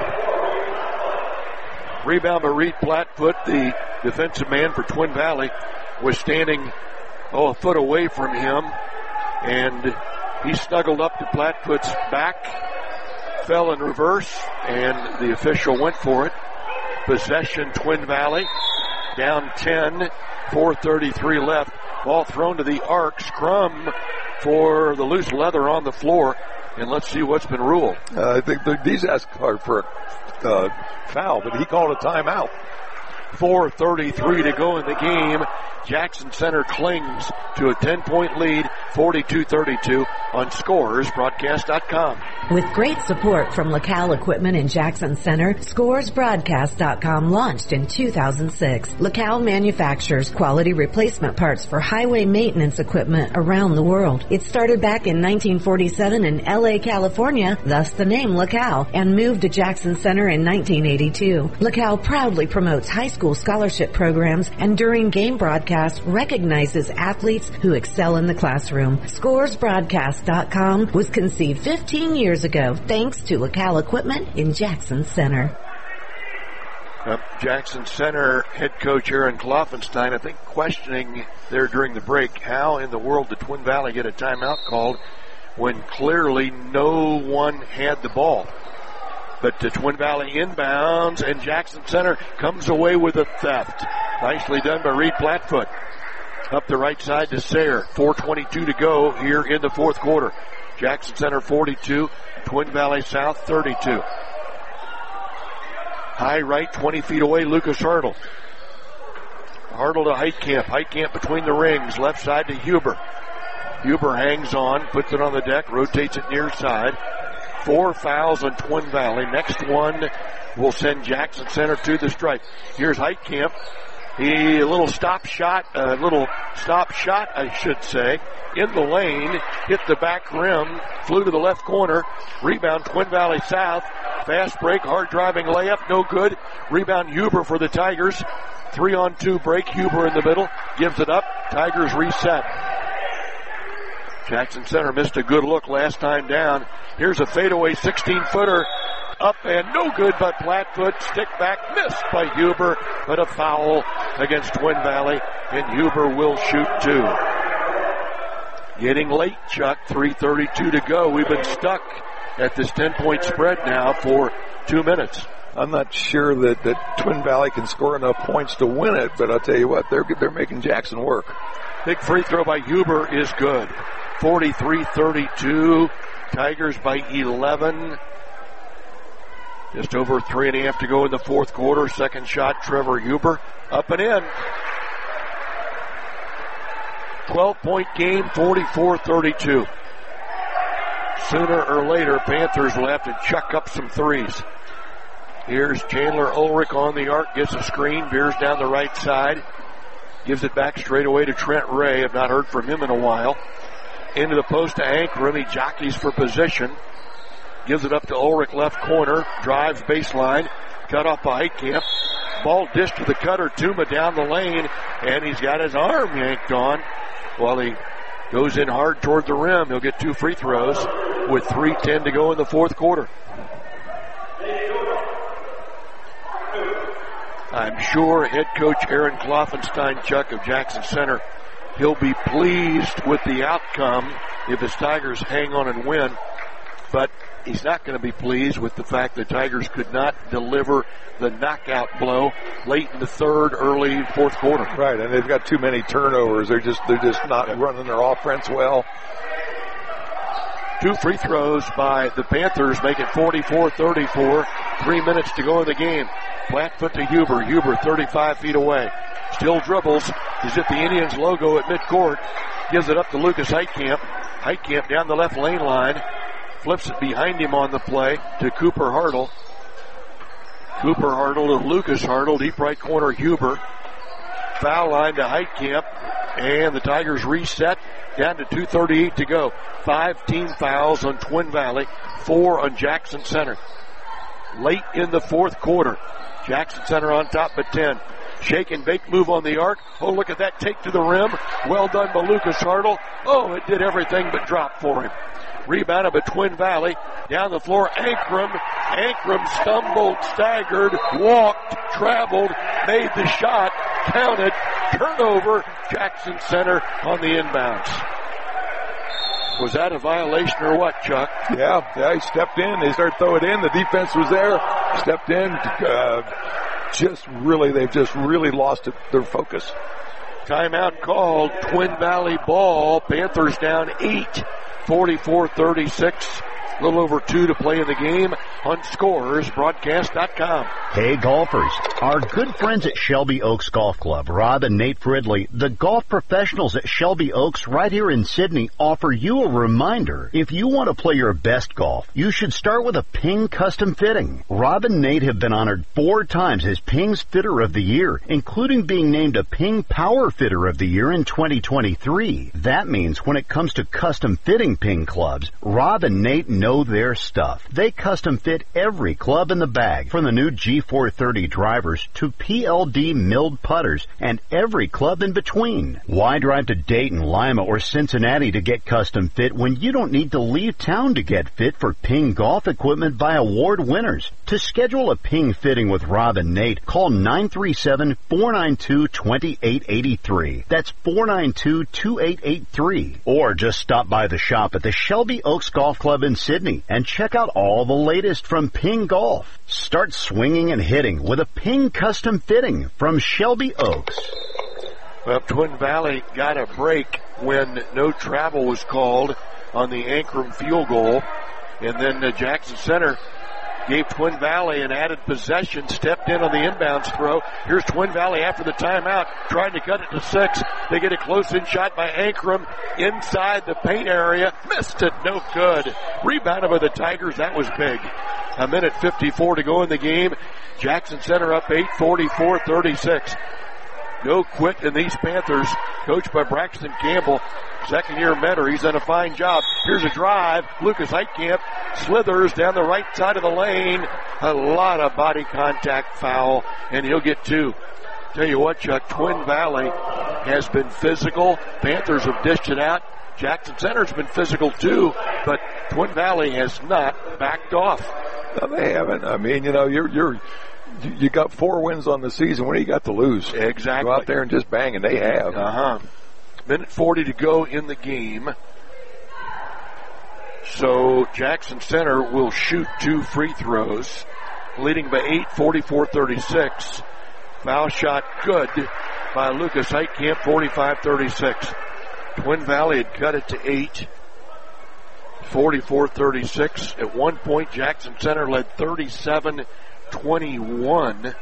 Rebound by Reed Plattfoot, the defensive man for Twin Valley, was standing, oh, a foot away from him, and he snuggled up to Plattfoot's back, fell in reverse, and the official went for it. Possession, Twin Valley, down ten, four thirty-three left. Ball thrown to the arc, scrum for the loose leather on the floor, and let's see what's been ruled. Uh, I think the, these asked for a uh, foul, but he called a timeout. four thirty-three to go in the game. Jackson Center clings to a ten-point lead, forty-two thirty-two on Scores Broadcast dot com. With great support from LaCal Equipment in Jackson Center, Scores Broadcast dot com launched in two thousand six. LaCal manufactures quality replacement parts for highway maintenance equipment around the world. It started back in nineteen forty-seven in L A, California, thus the name LaCal, and moved to Jackson Center in nineteen eighty-two. LaCal proudly promotes high school scholarship programs and during game broadcasts recognizes athletes who excel in the classroom. Scores Broadcast dot com was conceived fifteen years ago thanks to LaCal Equipment in Jackson Center. Uh, Jackson Center head coach Aaron Kloffenstein, I think, questioning there during the break, how in the world did Twin Valley get a timeout called when clearly no one had the ball? But the Twin Valley inbounds, and Jackson Center comes away with a theft. Nicely done by Reed Plattfoot. Up the right side to Sayre. four twenty-two to go here in the fourth quarter. Jackson Center forty-two, Twin Valley South thirty-two. High right, twenty feet away, Lucas Hartle. Hartle to Heitkamp. Heitkamp between the rings. Left side to Huber. Huber hangs on, puts it on the deck, rotates it near side. Four fouls on Twin Valley. Next one will send Jackson Center to the stripe. Here's Heitkamp. He, a little stop shot, a little stop shot, I should say, in the lane, hit the back rim, flew to the left corner. Rebound, Twin Valley South. Fast break, hard driving layup, no good. Rebound, Huber for the Tigers. Three on two break, Huber in the middle, gives it up. Tigers reset. Jackson Center missed a good look last time down. Here's a fadeaway sixteen-footer. Up and no good, but Plattfoot, stick back, missed by Huber, but a foul against Twin Valley, and Huber will shoot two. Getting late, Chuck, three thirty-two to go. We've been stuck at this ten-point spread now for two minutes. I'm not sure that, that Twin Valley can score enough points to win it, but I'll tell you what, they're, they're making Jackson work. Big free throw by Huber is good. forty-three thirty-two, Tigers by eleven. Just over three and a half to go in the fourth quarter. Second shot, Trevor Huber, up and in. twelve-point game, forty-four thirty-two. Sooner or later, Panthers will have to chuck up some threes. Here's Chandler Ulrich on the arc, gets a screen, veers down the right side, gives it back straight away to Trent Ray. I've not heard from him in a while. Into the post to Ankrum. He jockeys for position. Gives it up to Ulrich, left corner. Drives baseline. Cut off by Heitkamp. Ball dished to the cutter. Tuma down the lane. And he's got his arm yanked on while he goes in hard toward the rim. He'll get two free throws with three ten to go in the fourth quarter. I'm sure head coach Aaron Kloffenstein, Chuck, of Jackson Center, he'll be pleased with the outcome if his Tigers hang on and win. But he's not going to be pleased with the fact the Tigers could not deliver the knockout blow late in the third, early fourth quarter. Right, and they've got too many turnovers. They're just they're just not running their offense well. Two free throws by the Panthers make it forty-four thirty-four. Three minutes to go in the game. Plattfoot to Huber. Huber thirty-five feet away. Still dribbles. He's at the Indians logo at midcourt. Gives it up to Lucas Heitkamp. Heitkamp down the left lane line. flips it behind him on the play to Cooper Hartle. Cooper Hartle to Lucas Hartle, deep right corner Huber. Foul line to Heitkamp, and the Tigers reset down to two thirty-eight to go. Five team fouls on Twin Valley, four on Jackson Center. Late in the fourth quarter, Jackson Center on top by ten. Shake and bake move on the arc. Oh, look at that take to the rim. Well done by Lucas Hartle. Oh, it did everything but drop for him. Rebounded by Twin Valley. Down the floor, Ankrum. Ankrum stumbled, staggered, walked, traveled, made the shot, counted, turnover, Jackson Center on the inbounds. Was that a violation or what, Chuck? Yeah, yeah, he stepped in. They started throwing it in. The defense was there. Stepped in. Uh, just really, they've just really lost it, their focus. Timeout called. Twin Valley ball. Panthers down eight. forty-four thirty-six. A little over two to play in the game on Scores Broadcast dot com. Hey golfers, our good friends at Shelby Oaks Golf Club, Rob and Nate Fridley, the golf professionals at Shelby Oaks right here in Sydney, offer you a reminder. If you want to play your best golf, you should start with a Ping custom fitting. Rob and Nate have been honored four times as Ping's Fitter of the Year, including being named a Ping Power Fitter of the Year in twenty twenty-three. That means when it comes to custom fitting Ping clubs, Rob and Nate know their stuff. They custom fit every club in the bag, from the new G four thirty drivers to P L D milled putters and every club in between. Why drive to Dayton, Lima, or Cincinnati to get custom fit when you don't need to leave town to get fit for Ping golf equipment by award winners? To schedule a Ping fitting with Rob and Nate, call nine three seven, four nine two, two eight eight three. That's four nine two, two eight eight three. Or just stop by the shop at the Shelby Oaks Golf Club in Sydney and check out all the latest from Ping Golf. Start swinging and hitting with a Ping custom fitting from Shelby Oaks. Well, Twin Valley got a break when no travel was called on the Ankrum field goal. And then the Jackson Center gave Twin Valley an added possession, stepped in on the inbounds throw. Here's Twin Valley after the timeout, trying to cut it to six. They get a close-in shot by Ankrum inside the paint area. Missed it, no good. Rebounded by the Tigers, that was big. A minute fifty-four to go in the game. Jackson Center up eight, forty-four thirty-six. No quit in these Panthers, coached by Braxton Campbell. Second year mentor, he's done a fine job. Here's a drive. Lucas Heitkamp slithers down the right side of the lane. A lot of body contact foul, and he'll get two. Tell you what, Chuck, Twin Valley has been physical. Panthers have dished it out. Jackson Center's been physical too, but Twin Valley has not backed off. No, they haven't. I mean, you know, you're, you're, you got four wins on the season. What do you got to lose? Exactly. Go out there and just bang, and they have. Uh-huh. Minute forty to go in the game. So Jackson Center will shoot two free throws, leading by eight, forty-four thirty-six. Foul shot good by Lucas Heitkamp, forty-five thirty-six. Twin Valley had cut it to eight, forty-four thirty-six. At one point, Jackson Center led thirty-seven twenty-one.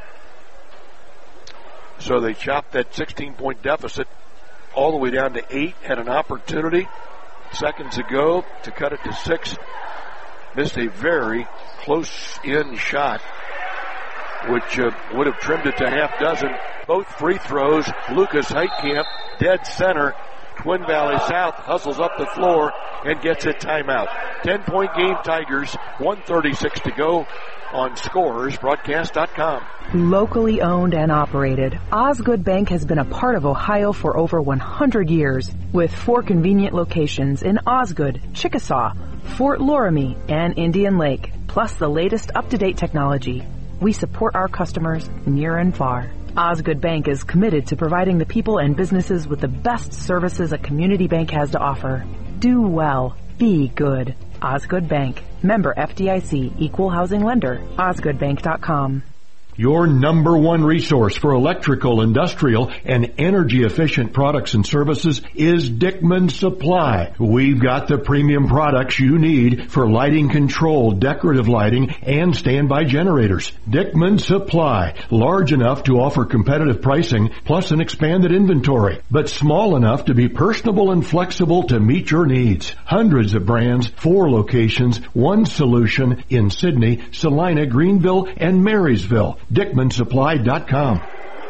So they chopped that sixteen-point deficit all the way down to eight. Had an opportunity seconds ago to cut it to six. Missed a very close-in shot, which uh, would have trimmed it to half dozen. Both free throws. Lucas Heitkamp, dead center. Twin Valley South hustles up the floor and gets a timeout. ten-point game Tigers, one thirty-six to go on Scores Broadcast dot com. Locally owned and operated, Osgood Bank has been a part of Ohio for over one hundred years, with four convenient locations in Osgood, Chickasaw, Fort Loramie, and Indian Lake, plus the latest up-to-date technology. We support our customers near and far. Osgood Bank is committed to providing the people and businesses with the best services a community bank has to offer. Do well. Be good. Osgood Bank. Member F D I C. Equal housing lender. Osgood Bank dot com. Your number one resource for electrical, industrial, and energy-efficient products and services is Dickman Supply. We've got the premium products you need for lighting control, decorative lighting, and standby generators. Dickman Supply, large enough to offer competitive pricing plus an expanded inventory, but small enough to be personable and flexible to meet your needs. Hundreds of brands, four locations, one solution in Sydney, Salina, Greenville, and Marysville. Dickman Supply dot com.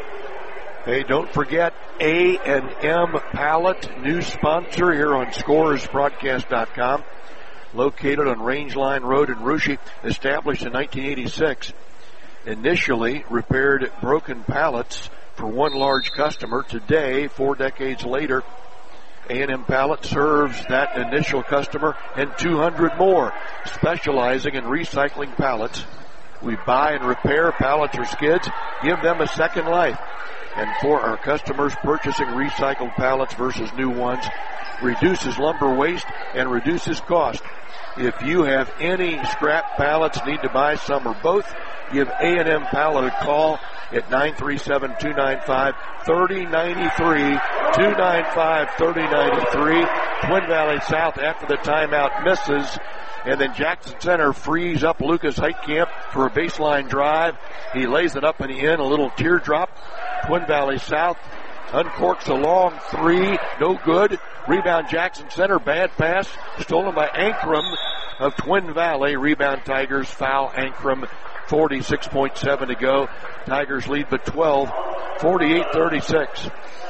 Hey, don't forget A and M Pallet, new sponsor here on Scores Broadcast dot com. Located on Rangeline Road in Russia, established in nineteen eighty-six. Initially repaired broken pallets for one large customer. Today, four decades later, A and M Pallet serves that initial customer and two hundred more, specializing in recycling pallets. We buy and repair pallets or skids, give them a second life. And for our customers, purchasing recycled pallets versus new ones reduces lumber waste and reduces cost. If you have any scrap pallets, need to buy some or both, give A and M Pallet a call at nine three seven, two nine five, three oh nine three, two nine five, three oh nine three. Twin Valley South after the timeout misses. And then Jackson Center frees up Lucas Heitkamp for a baseline drive. He lays it up and in, a little teardrop. Twin Valley South uncorks a long three, no good. Rebound Jackson Center, bad pass, stolen by Ankrum of Twin Valley. Rebound Tigers, foul Ankrum, forty-six point seven to go. Tigers lead by twelve, forty-eight thirty-six.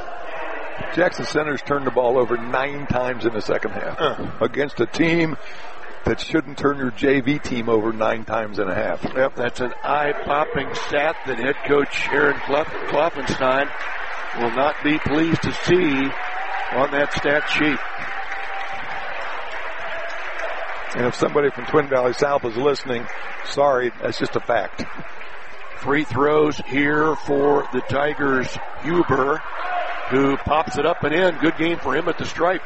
Jackson Center's turned the ball over nine times in the second half uh. against a team that shouldn't turn your J V team over nine times and a half. Yep, that's an eye-popping stat that head coach Aaron Kloffenstein will not be pleased to see on that stat sheet. And if somebody from Twin Valley South is listening, sorry, that's just a fact. Free throws here for the Tigers. Huber, who pops it up and in. Good game for him at the stripe.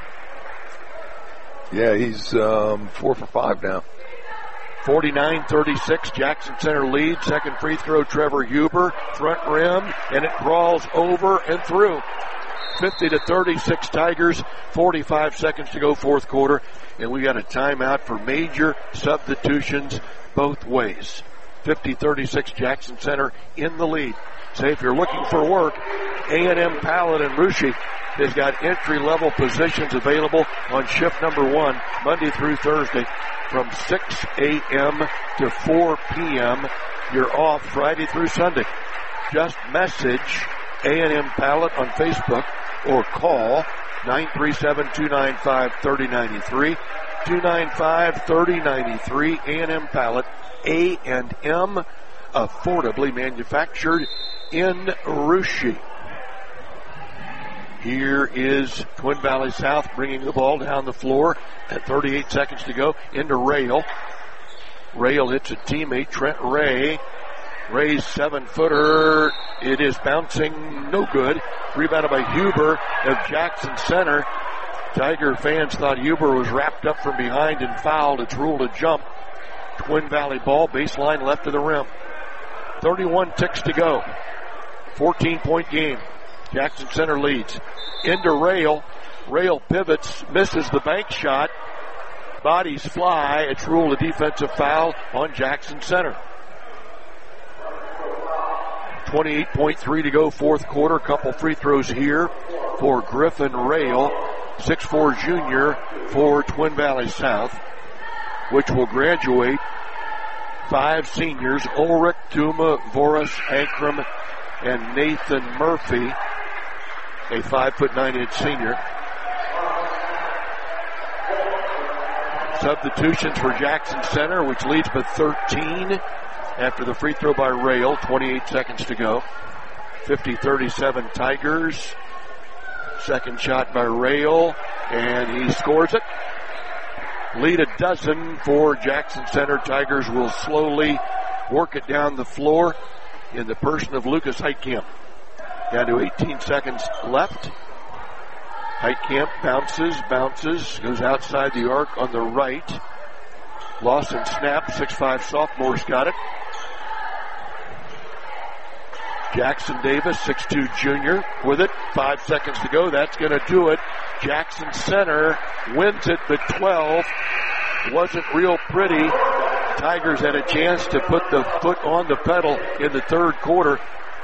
Yeah, he's um, four for five now. forty-nine thirty-six, Jackson Center lead. Second free throw, Trevor Huber. Front rim, and it crawls over and through. fifty to thirty-six Tigers. forty-five seconds to go, fourth quarter. And we got a timeout for major substitutions both ways. fifty thirty-six, Jackson Center in the lead. Say if you're looking for work, A and M Pallet and Russia has got entry-level positions available on shift number one, Monday through Thursday, from six a.m. to four p.m. You're off Friday through Sunday. Just message A and M Pallet on Facebook or call nine three seven, two nine five, three oh nine three, two nine five, three oh nine three. A and M Pallet, A and M, affordably manufactured in Russia. Here is Twin Valley South bringing the ball down the floor at thirty-eight seconds to go into Rail. Rail hits a teammate, Trent Ray. Ray's seven-footer. It is bouncing, no good. Rebounded by Huber of Jackson Center. Tiger fans thought Huber was wrapped up from behind and fouled. It's ruled a jump. Twin Valley ball, baseline left of the rim. thirty-one ticks to go. fourteen-point game. Jackson Center leads. Into Rail. Rail pivots, misses the bank shot. Bodies fly. It's ruled a defensive foul on Jackson Center. twenty-eight point three to go, fourth quarter. Couple free throws here for Griffin Rail, six foot four junior for Twin Valley South, which will graduate five seniors, Ulrich, Tuma, Voris, Ankrum, and Nathan Murphy, a five foot nine inch senior. Substitutions for Jackson Center, which leads by thirteen after the free throw by Rail. twenty-eight seconds to go. fifty thirty-seven Tigers. Second shot by Rail, and he scores it. Lead a dozen for Jackson Center. Tigers will slowly work it down the floor in the person of Lucas Heitkamp. Down to eighteen seconds left. Heitkamp bounces, bounces, goes outside the arc on the right. Lawson snap, six five sophomore's got it. Jackson Davis, six two junior, with it. Five seconds to go. That's going to do it. Jackson Center wins it, but twelve wasn't real pretty. Tigers had a chance to put the foot on the pedal in the third quarter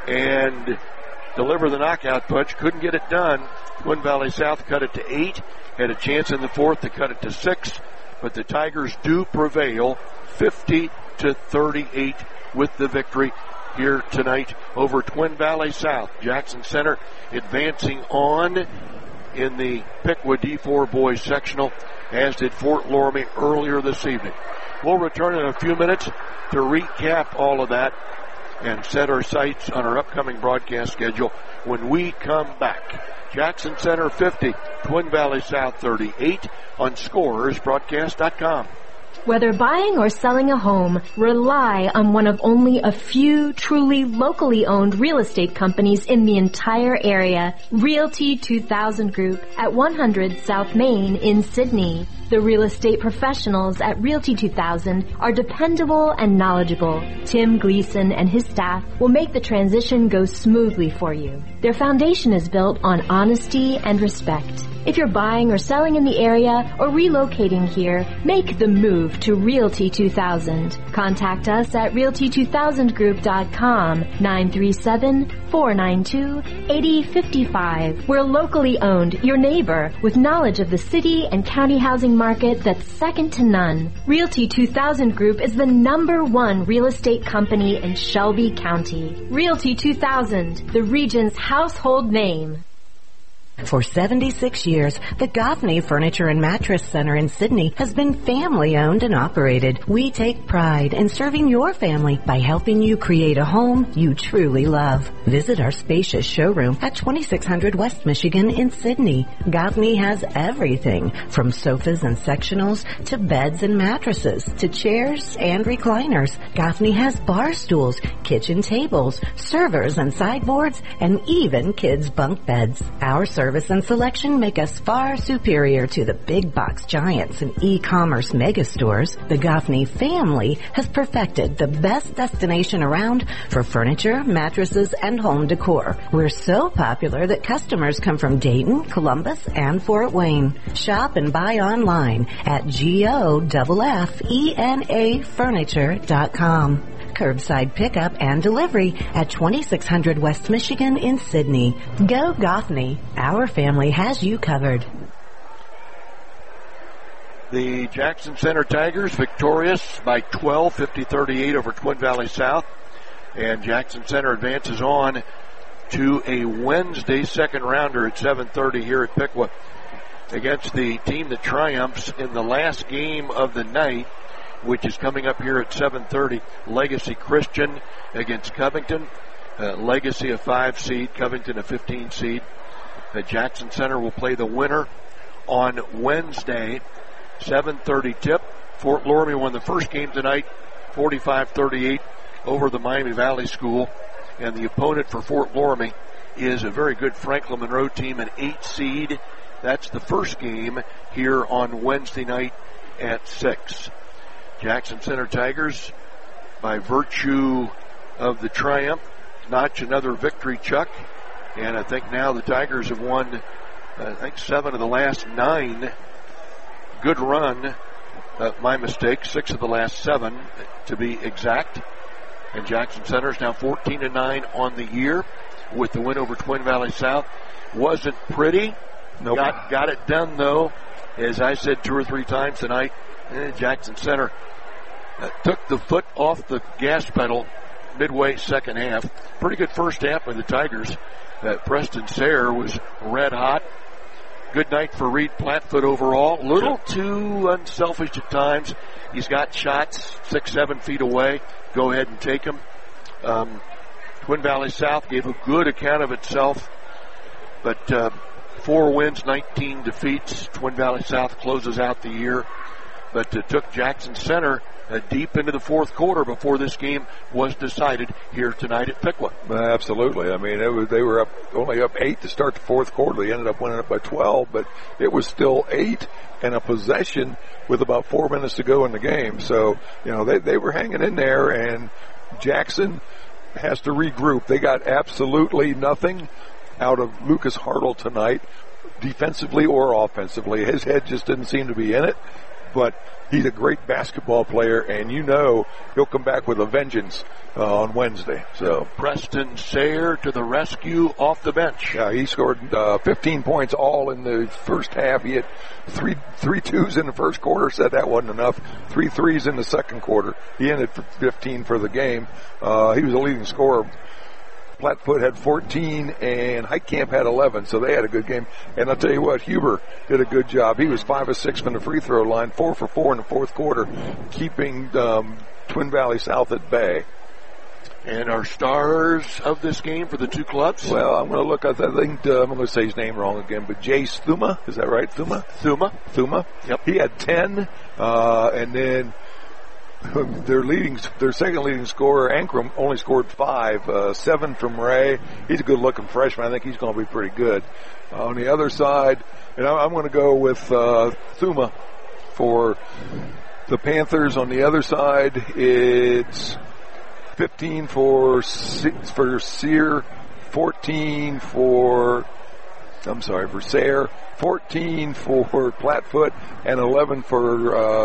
and deliver the knockout punch. Couldn't get it done. Twin Valley South cut it to eight. Had a chance in the fourth to cut it to six. But the Tigers do prevail fifty to thirty-eight with the victory here tonight over Twin Valley South. Jackson Center advancing on in the Piqua D four boys sectional, as did Fort Loramie earlier this evening. We'll return in a few minutes to recap all of that and set our sights on our upcoming broadcast schedule when we come back. Jackson Center fifty, Twin Valley South thirty-eight on Scores Broadcast dot com. Whether buying or selling a home, rely on one of only a few truly locally owned real estate companies in the entire area. Realty two thousand Group at one hundred South Main in Sydney. The real estate professionals at Realty two thousand are dependable and knowledgeable. Tim Gleason and his staff will make the transition go smoothly for you. Their foundation is built on honesty and respect. If you're buying or selling in the area or relocating here, make the move to Realty two thousand. Contact us at realty two thousand group dot com, nine three seven, four nine two, eight zero five five. We're locally owned, your neighbor, with knowledge of the city and county housing market that's second to none. Realty two thousand Group is the number one real estate company in Shelby County. Realty two thousand, the region's household name. For seventy-six years, the Goffney Furniture and Mattress Center in Sydney has been family-owned and operated. We take pride in serving your family by helping you create a home you truly love. Visit our spacious showroom at twenty-six hundred West Michigan in Sydney. Goffney has everything from sofas and sectionals to beds and mattresses to chairs and recliners. Goffney has bar stools, kitchen tables, servers and sideboards, and even kids' bunk beds. Our service and selection make us far superior to the big box giants and e-commerce megastores. The Goffney family has perfected the best destination around for furniture, mattresses, and home decor. We're so popular that customers come from Dayton, Columbus, and Fort Wayne. Shop and buy online at G O F F E N A furniture dot com. Curbside pickup and delivery at twenty-six hundred West Michigan in Sydney. Go Goffney. Our family has you covered. The Jackson Center Tigers victorious by twelve, fifty thirty-eight over Twin Valley South. And Jackson Center advances on to a Wednesday second rounder at seven thirty here at Piqua against the team that triumphs in the last game of the night, which is coming up here at seven thirty. Legacy Christian against Covington. Uh, Legacy a five seed, Covington a fifteen seed. The Jackson Center will play the winner on Wednesday, seven thirty tip. Fort Loramie won the first game tonight, forty-five thirty-eight over the Miami Valley School. And the opponent for Fort Loramie is a very good Franklin Monroe team, an eight seed. That's the first game here on Wednesday night at six. Jackson Center Tigers, by virtue of the triumph, notch another victory, Chuck. And I think now the Tigers have won, I think, seven of the last nine. Good run. Uh, my mistake, six of the last seven, to be exact. And Jackson Center is now fourteen and nine on the year with the win over Twin Valley South. Wasn't pretty. Nope. Got, got it done, though. As I said two or three times tonight, eh, Jackson Center uh, took the foot off the gas pedal midway second half. Pretty good first half by the Tigers. Uh, Preston Sayre was red hot. Good night for Reed Plattfoot overall. Little too unselfish at times. He's got shots six, seven feet away. Go ahead and take them. Um, Twin Valley South gave a good account of itself, but uh, four wins, nineteen defeats. Twin Valley South closes out the year, but uh, took Jackson Center Uh, deep into the fourth quarter before this game was decided here tonight at Piqua. Absolutely. I mean, it was, they were up only up eight to start the fourth quarter. They ended up winning it by twelve, but it was still eight and a possession with about four minutes to go in the game. So, you know, they, they were hanging in there, and Jackson has to regroup. They got absolutely nothing out of Lucas Hartle tonight, defensively or offensively. His head just didn't seem to be in it, but he's a great basketball player, and you know he'll come back with a vengeance uh, on Wednesday. So Preston Sayre to the rescue off the bench. Yeah, he scored uh, fifteen points all in the first half. He had three three twos in the first quarter. Said that wasn't enough. Three threes in the second quarter. He ended for fifteen for the game. Uh, he was the leading scorer. Plattfoot had fourteen and Heitkamp had eleven, so they had a good game. And I'll tell you what, Huber did a good job. He was five of six from the free throw line, four for four in the fourth quarter, keeping um, Twin Valley South at bay. And our stars of this game for the two clubs? Well, I'm going to look at that. I think uh, I'm going to say his name wrong again, but Jace Thuma, is that right? Thuma? Thuma. Thuma. Yep. He had ten, uh, and then their leading, their second leading scorer, Ankrum, only scored five, uh, seven from Ray. He's a good-looking freshman. I think he's going to be pretty good. Uh, on the other side, and I, I'm going to go with uh, Thuma for the Panthers. On the other side, it's fifteen for for Sear, fourteen for, I'm sorry, for Sayre, fourteen for Plattfoot, and eleven for uh,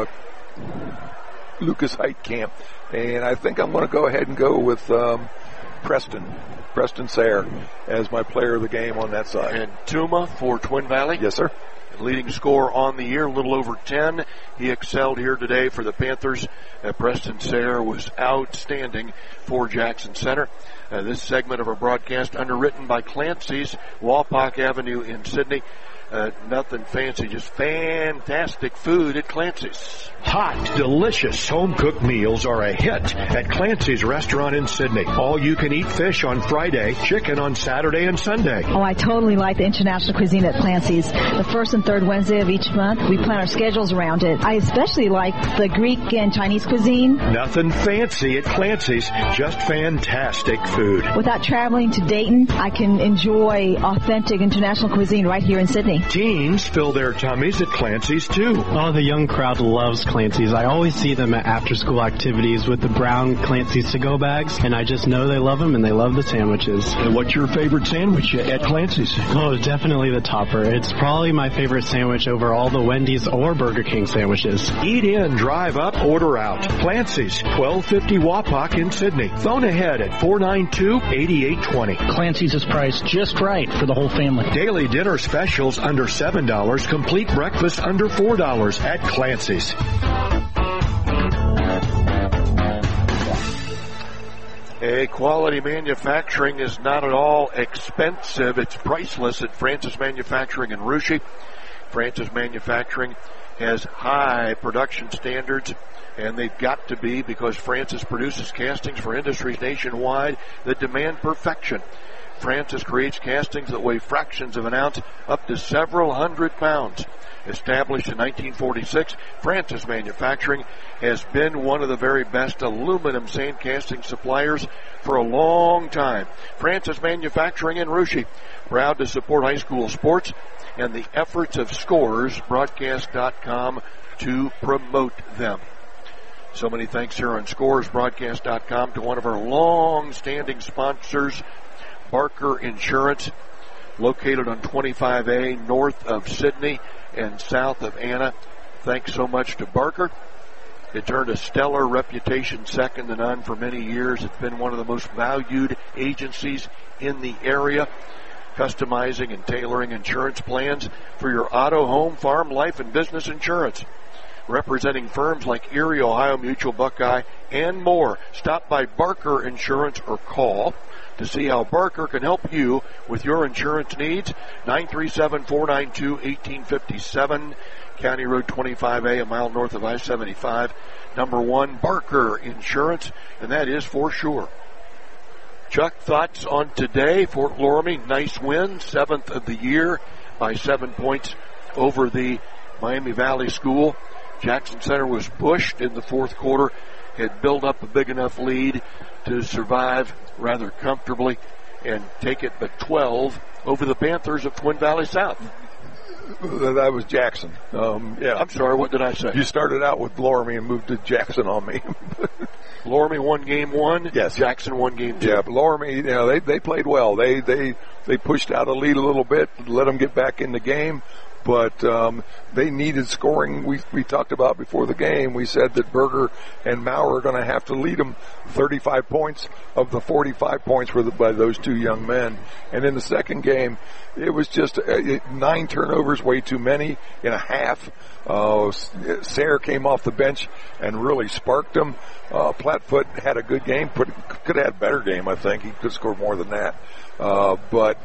Lucas Heitkamp. And I think I'm going to go ahead and go with um, Preston, Preston Sayre as my player of the game on that side. And Tuma for Twin Valley? Yes, sir. Leading scorer on the year, a little over ten. He excelled here today for the Panthers. Uh, Preston Sayre was outstanding for Jackson Center. Uh, this segment of our broadcast underwritten by Clancy's, Walpock Avenue in Sydney. Uh, nothing fancy, just fantastic food at Clancy's. Hot, delicious home-cooked meals are a hit at Clancy's Restaurant in Sydney. All-you-can-eat fish on Friday, chicken on Saturday and Sunday. Oh, I totally like the international cuisine at Clancy's. The first and third Wednesday of each month, we plan our schedules around it. I especially like the Greek and Chinese cuisine. Nothing fancy at Clancy's, just fantastic food. Without traveling to Dayton, I can enjoy authentic international cuisine right here in Sydney. Teens fill their tummies at Clancy's, too. Oh, the young crowd loves Clancy's. I always see them at after-school activities with the brown Clancy's to-go bags, and I just know they love them and they love the sandwiches. And what's your favorite sandwich at Clancy's? Oh, definitely the topper. It's probably my favorite sandwich over all the Wendy's or Burger King sandwiches. Eat in, drive up, order out. Clancy's, twelve fifty Wapak in Sydney. Phone ahead at four nine two, eight eight two zero. Clancy's is priced just right for the whole family. Daily dinner specials under seven dollars, complete breakfast under four dollars at Clancy's. A quality manufacturing is not at all expensive. It's priceless at Francis Manufacturing in Russia. Francis Manufacturing has high production standards, and they've got to be because Francis produces castings for industries nationwide that demand perfection. Francis creates castings that weigh fractions of an ounce up to several hundred pounds. Established in nineteen forty-six, Francis Manufacturing has been one of the very best aluminum sand casting suppliers for a long time. Francis Manufacturing in Russia, proud to support high school sports and the efforts of Scores Broadcast dot com to promote them. So many thanks here on Scores Broadcast dot com to one of our long-standing sponsors, Barker Insurance, located on twenty-five A north of Sydney and south of Anna. Thanks so much to Barker. It earned a stellar reputation, second to none, for many years. It's been one of the most valued agencies in the area, customizing and tailoring insurance plans for your auto, home, farm, life, and business insurance. Representing firms like Erie, Ohio Mutual, Buckeye, and more. Stop by Barker Insurance or call to see how Barker can help you with your insurance needs. nine three seven, four nine two, one eight five seven, County Road twenty-five A, a mile north of I seventy-five. Number one, Barker Insurance, and that is for sure. Chuck, thoughts on today? Fort Loramie, nice win, seventh of the year by seven points over the Miami Valley School. Jackson Center was pushed in the fourth quarter, had built up a big enough lead to survive rather comfortably and take it but twelve over the Panthers of Twin Valley South. That was Jackson. Um, yeah, I'm sorry, what did I say? You started out with Loramie and moved to Jackson on me. Loramie won game one. Yes. Jackson won game two. Yeah, Loramie, you know, they, they played well. They, they, they pushed out a lead a little bit, let them get back in the game. But um, they needed scoring. We we talked about before the game. We said that Berger and Maurer are going to have to lead them thirty-five points of the forty-five points were the, by those two young men. And in the second game, it was just uh, nine turnovers, way too many in a half. Uh, Sayre came off the bench and really sparked them. Uh, Plattfoot had a good game, put, could have had a better game, I think. He could have scored more than that. Uh, but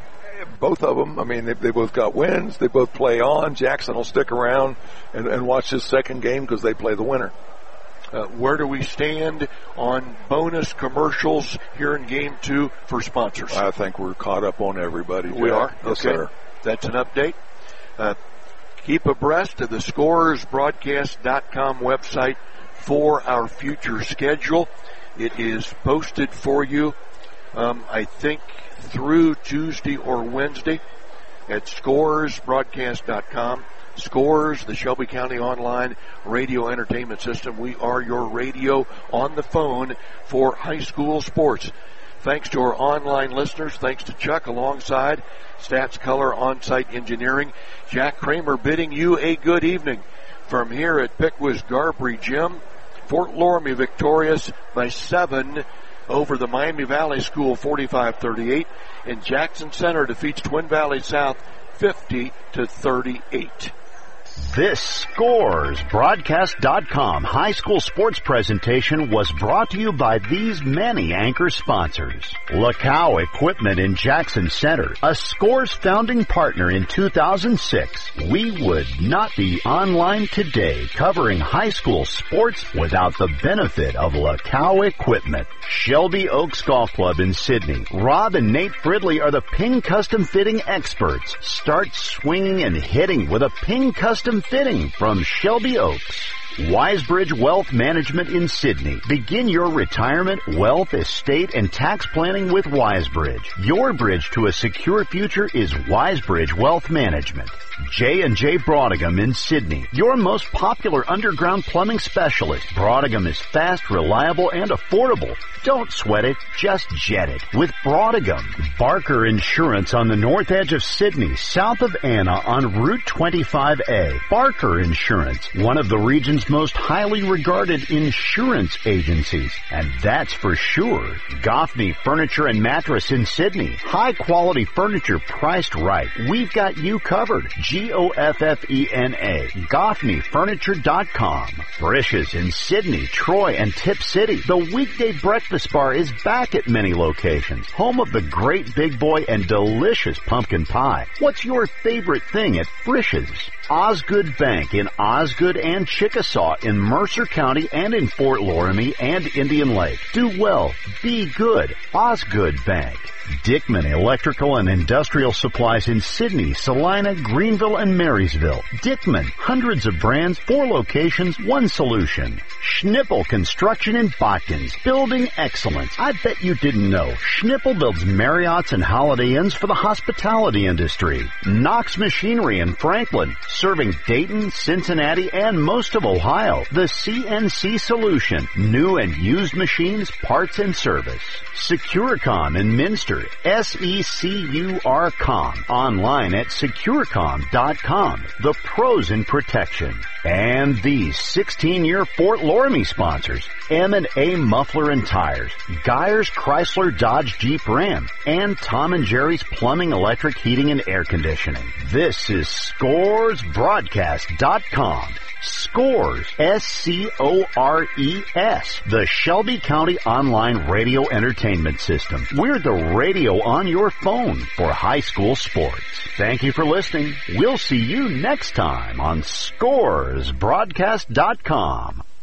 both of them, I mean, they, they both got wins. They both play on. Jackson will stick around and, and watch this second game because they play the winner. Uh, where do we stand on bonus commercials here in game two for sponsors? I think we're caught up on everybody. We Jack. are? Yes, okay. sir. That's an update. Uh, keep abreast of the Scores Broadcast dot com website for our future schedule. It is posted for you, um, I think, through Tuesday or Wednesday at Scores Broadcast dot com. Scores, the Shelby County Online Radio Entertainment System. We are your radio on the phone for high school sports. Thanks to our online listeners. Thanks to Chuck alongside Stats Color On-Site Engineering. Jack Kramer bidding you a good evening from here at Pickwa's Garbry Gym. Fort Loramie victorious by seven over the Miami Valley School forty-five thirty-eight. And Jackson Center defeats Twin Valley South fifty to thirty-eight. This Scores Broadcast dot com high school sports presentation was brought to you by these many anchor sponsors. Lacow Equipment in Jackson Center, a Scores founding partner in two thousand six. We would not be online today covering high school sports without the benefit of Lacow Equipment. Shelby Oaks Golf Club in Sydney. Rob and Nate Fridley are the Ping Custom Fitting experts. Start swinging and hitting with a Ping Custom Fitting from Shelby Oaks. Wisebridge Wealth Management in Sydney. Begin your retirement, wealth, estate, and tax planning with Wisebridge. Your bridge to a secure future is Wisebridge Wealth Management. J and J Broadegum in Sydney. Your most popular underground plumbing specialist. Broadegum is fast, reliable, and affordable. Don't sweat it, just jet it with Broadegum. Barker Insurance on the north edge of Sydney, south of Anna on Route twenty-five A. Barker Insurance, one of the region's most highly regarded insurance agencies. And that's for sure. Goffney Furniture and Mattress in Sydney. High quality furniture priced right. We've got you covered. G O F F E N A. Goffney Furniture dot com. Frisch's in Sydney, Troy, and Tip City. The weekday breakfast bar is back at many locations. Home of the great big boy and delicious pumpkin pie. What's your favorite thing at Frisch's? Osgood Bank in Osgood and Chickasaw in Mercer County and in Fort Loramie and Indian Lake. Do well. Be good. Osgood Bank. Dickman Electrical and Industrial Supplies in Sydney, Salina, Greenville, and Marysville. Dickman, hundreds of brands, four locations, one solution. Schnippel Construction in Botkins, building excellence. I bet you didn't know. Schnippel builds Marriotts and Holiday Inns for the hospitality industry. Knox Machinery in Franklin, serving Dayton, Cincinnati, and most of Ohio. The C N C Solution, new and used machines, parts, and service. Securicom in Minster, S E C U R com. Online at securicom dot com. The pros in protection. And these sixteen-year Fort Loramie sponsors, M and A Muffler and Tires, Geyers Chrysler Dodge Jeep Ram, and Tom and Jerry's Plumbing, Electric, Heating, and Air Conditioning. This is Scores Broadcast dot com. Scores, S C O R E S, the Shelby County Online Radio Entertainment System. We're the radio on your phone for high school sports. Thank you for listening. We'll see you next time on Scores Broadcast dot com.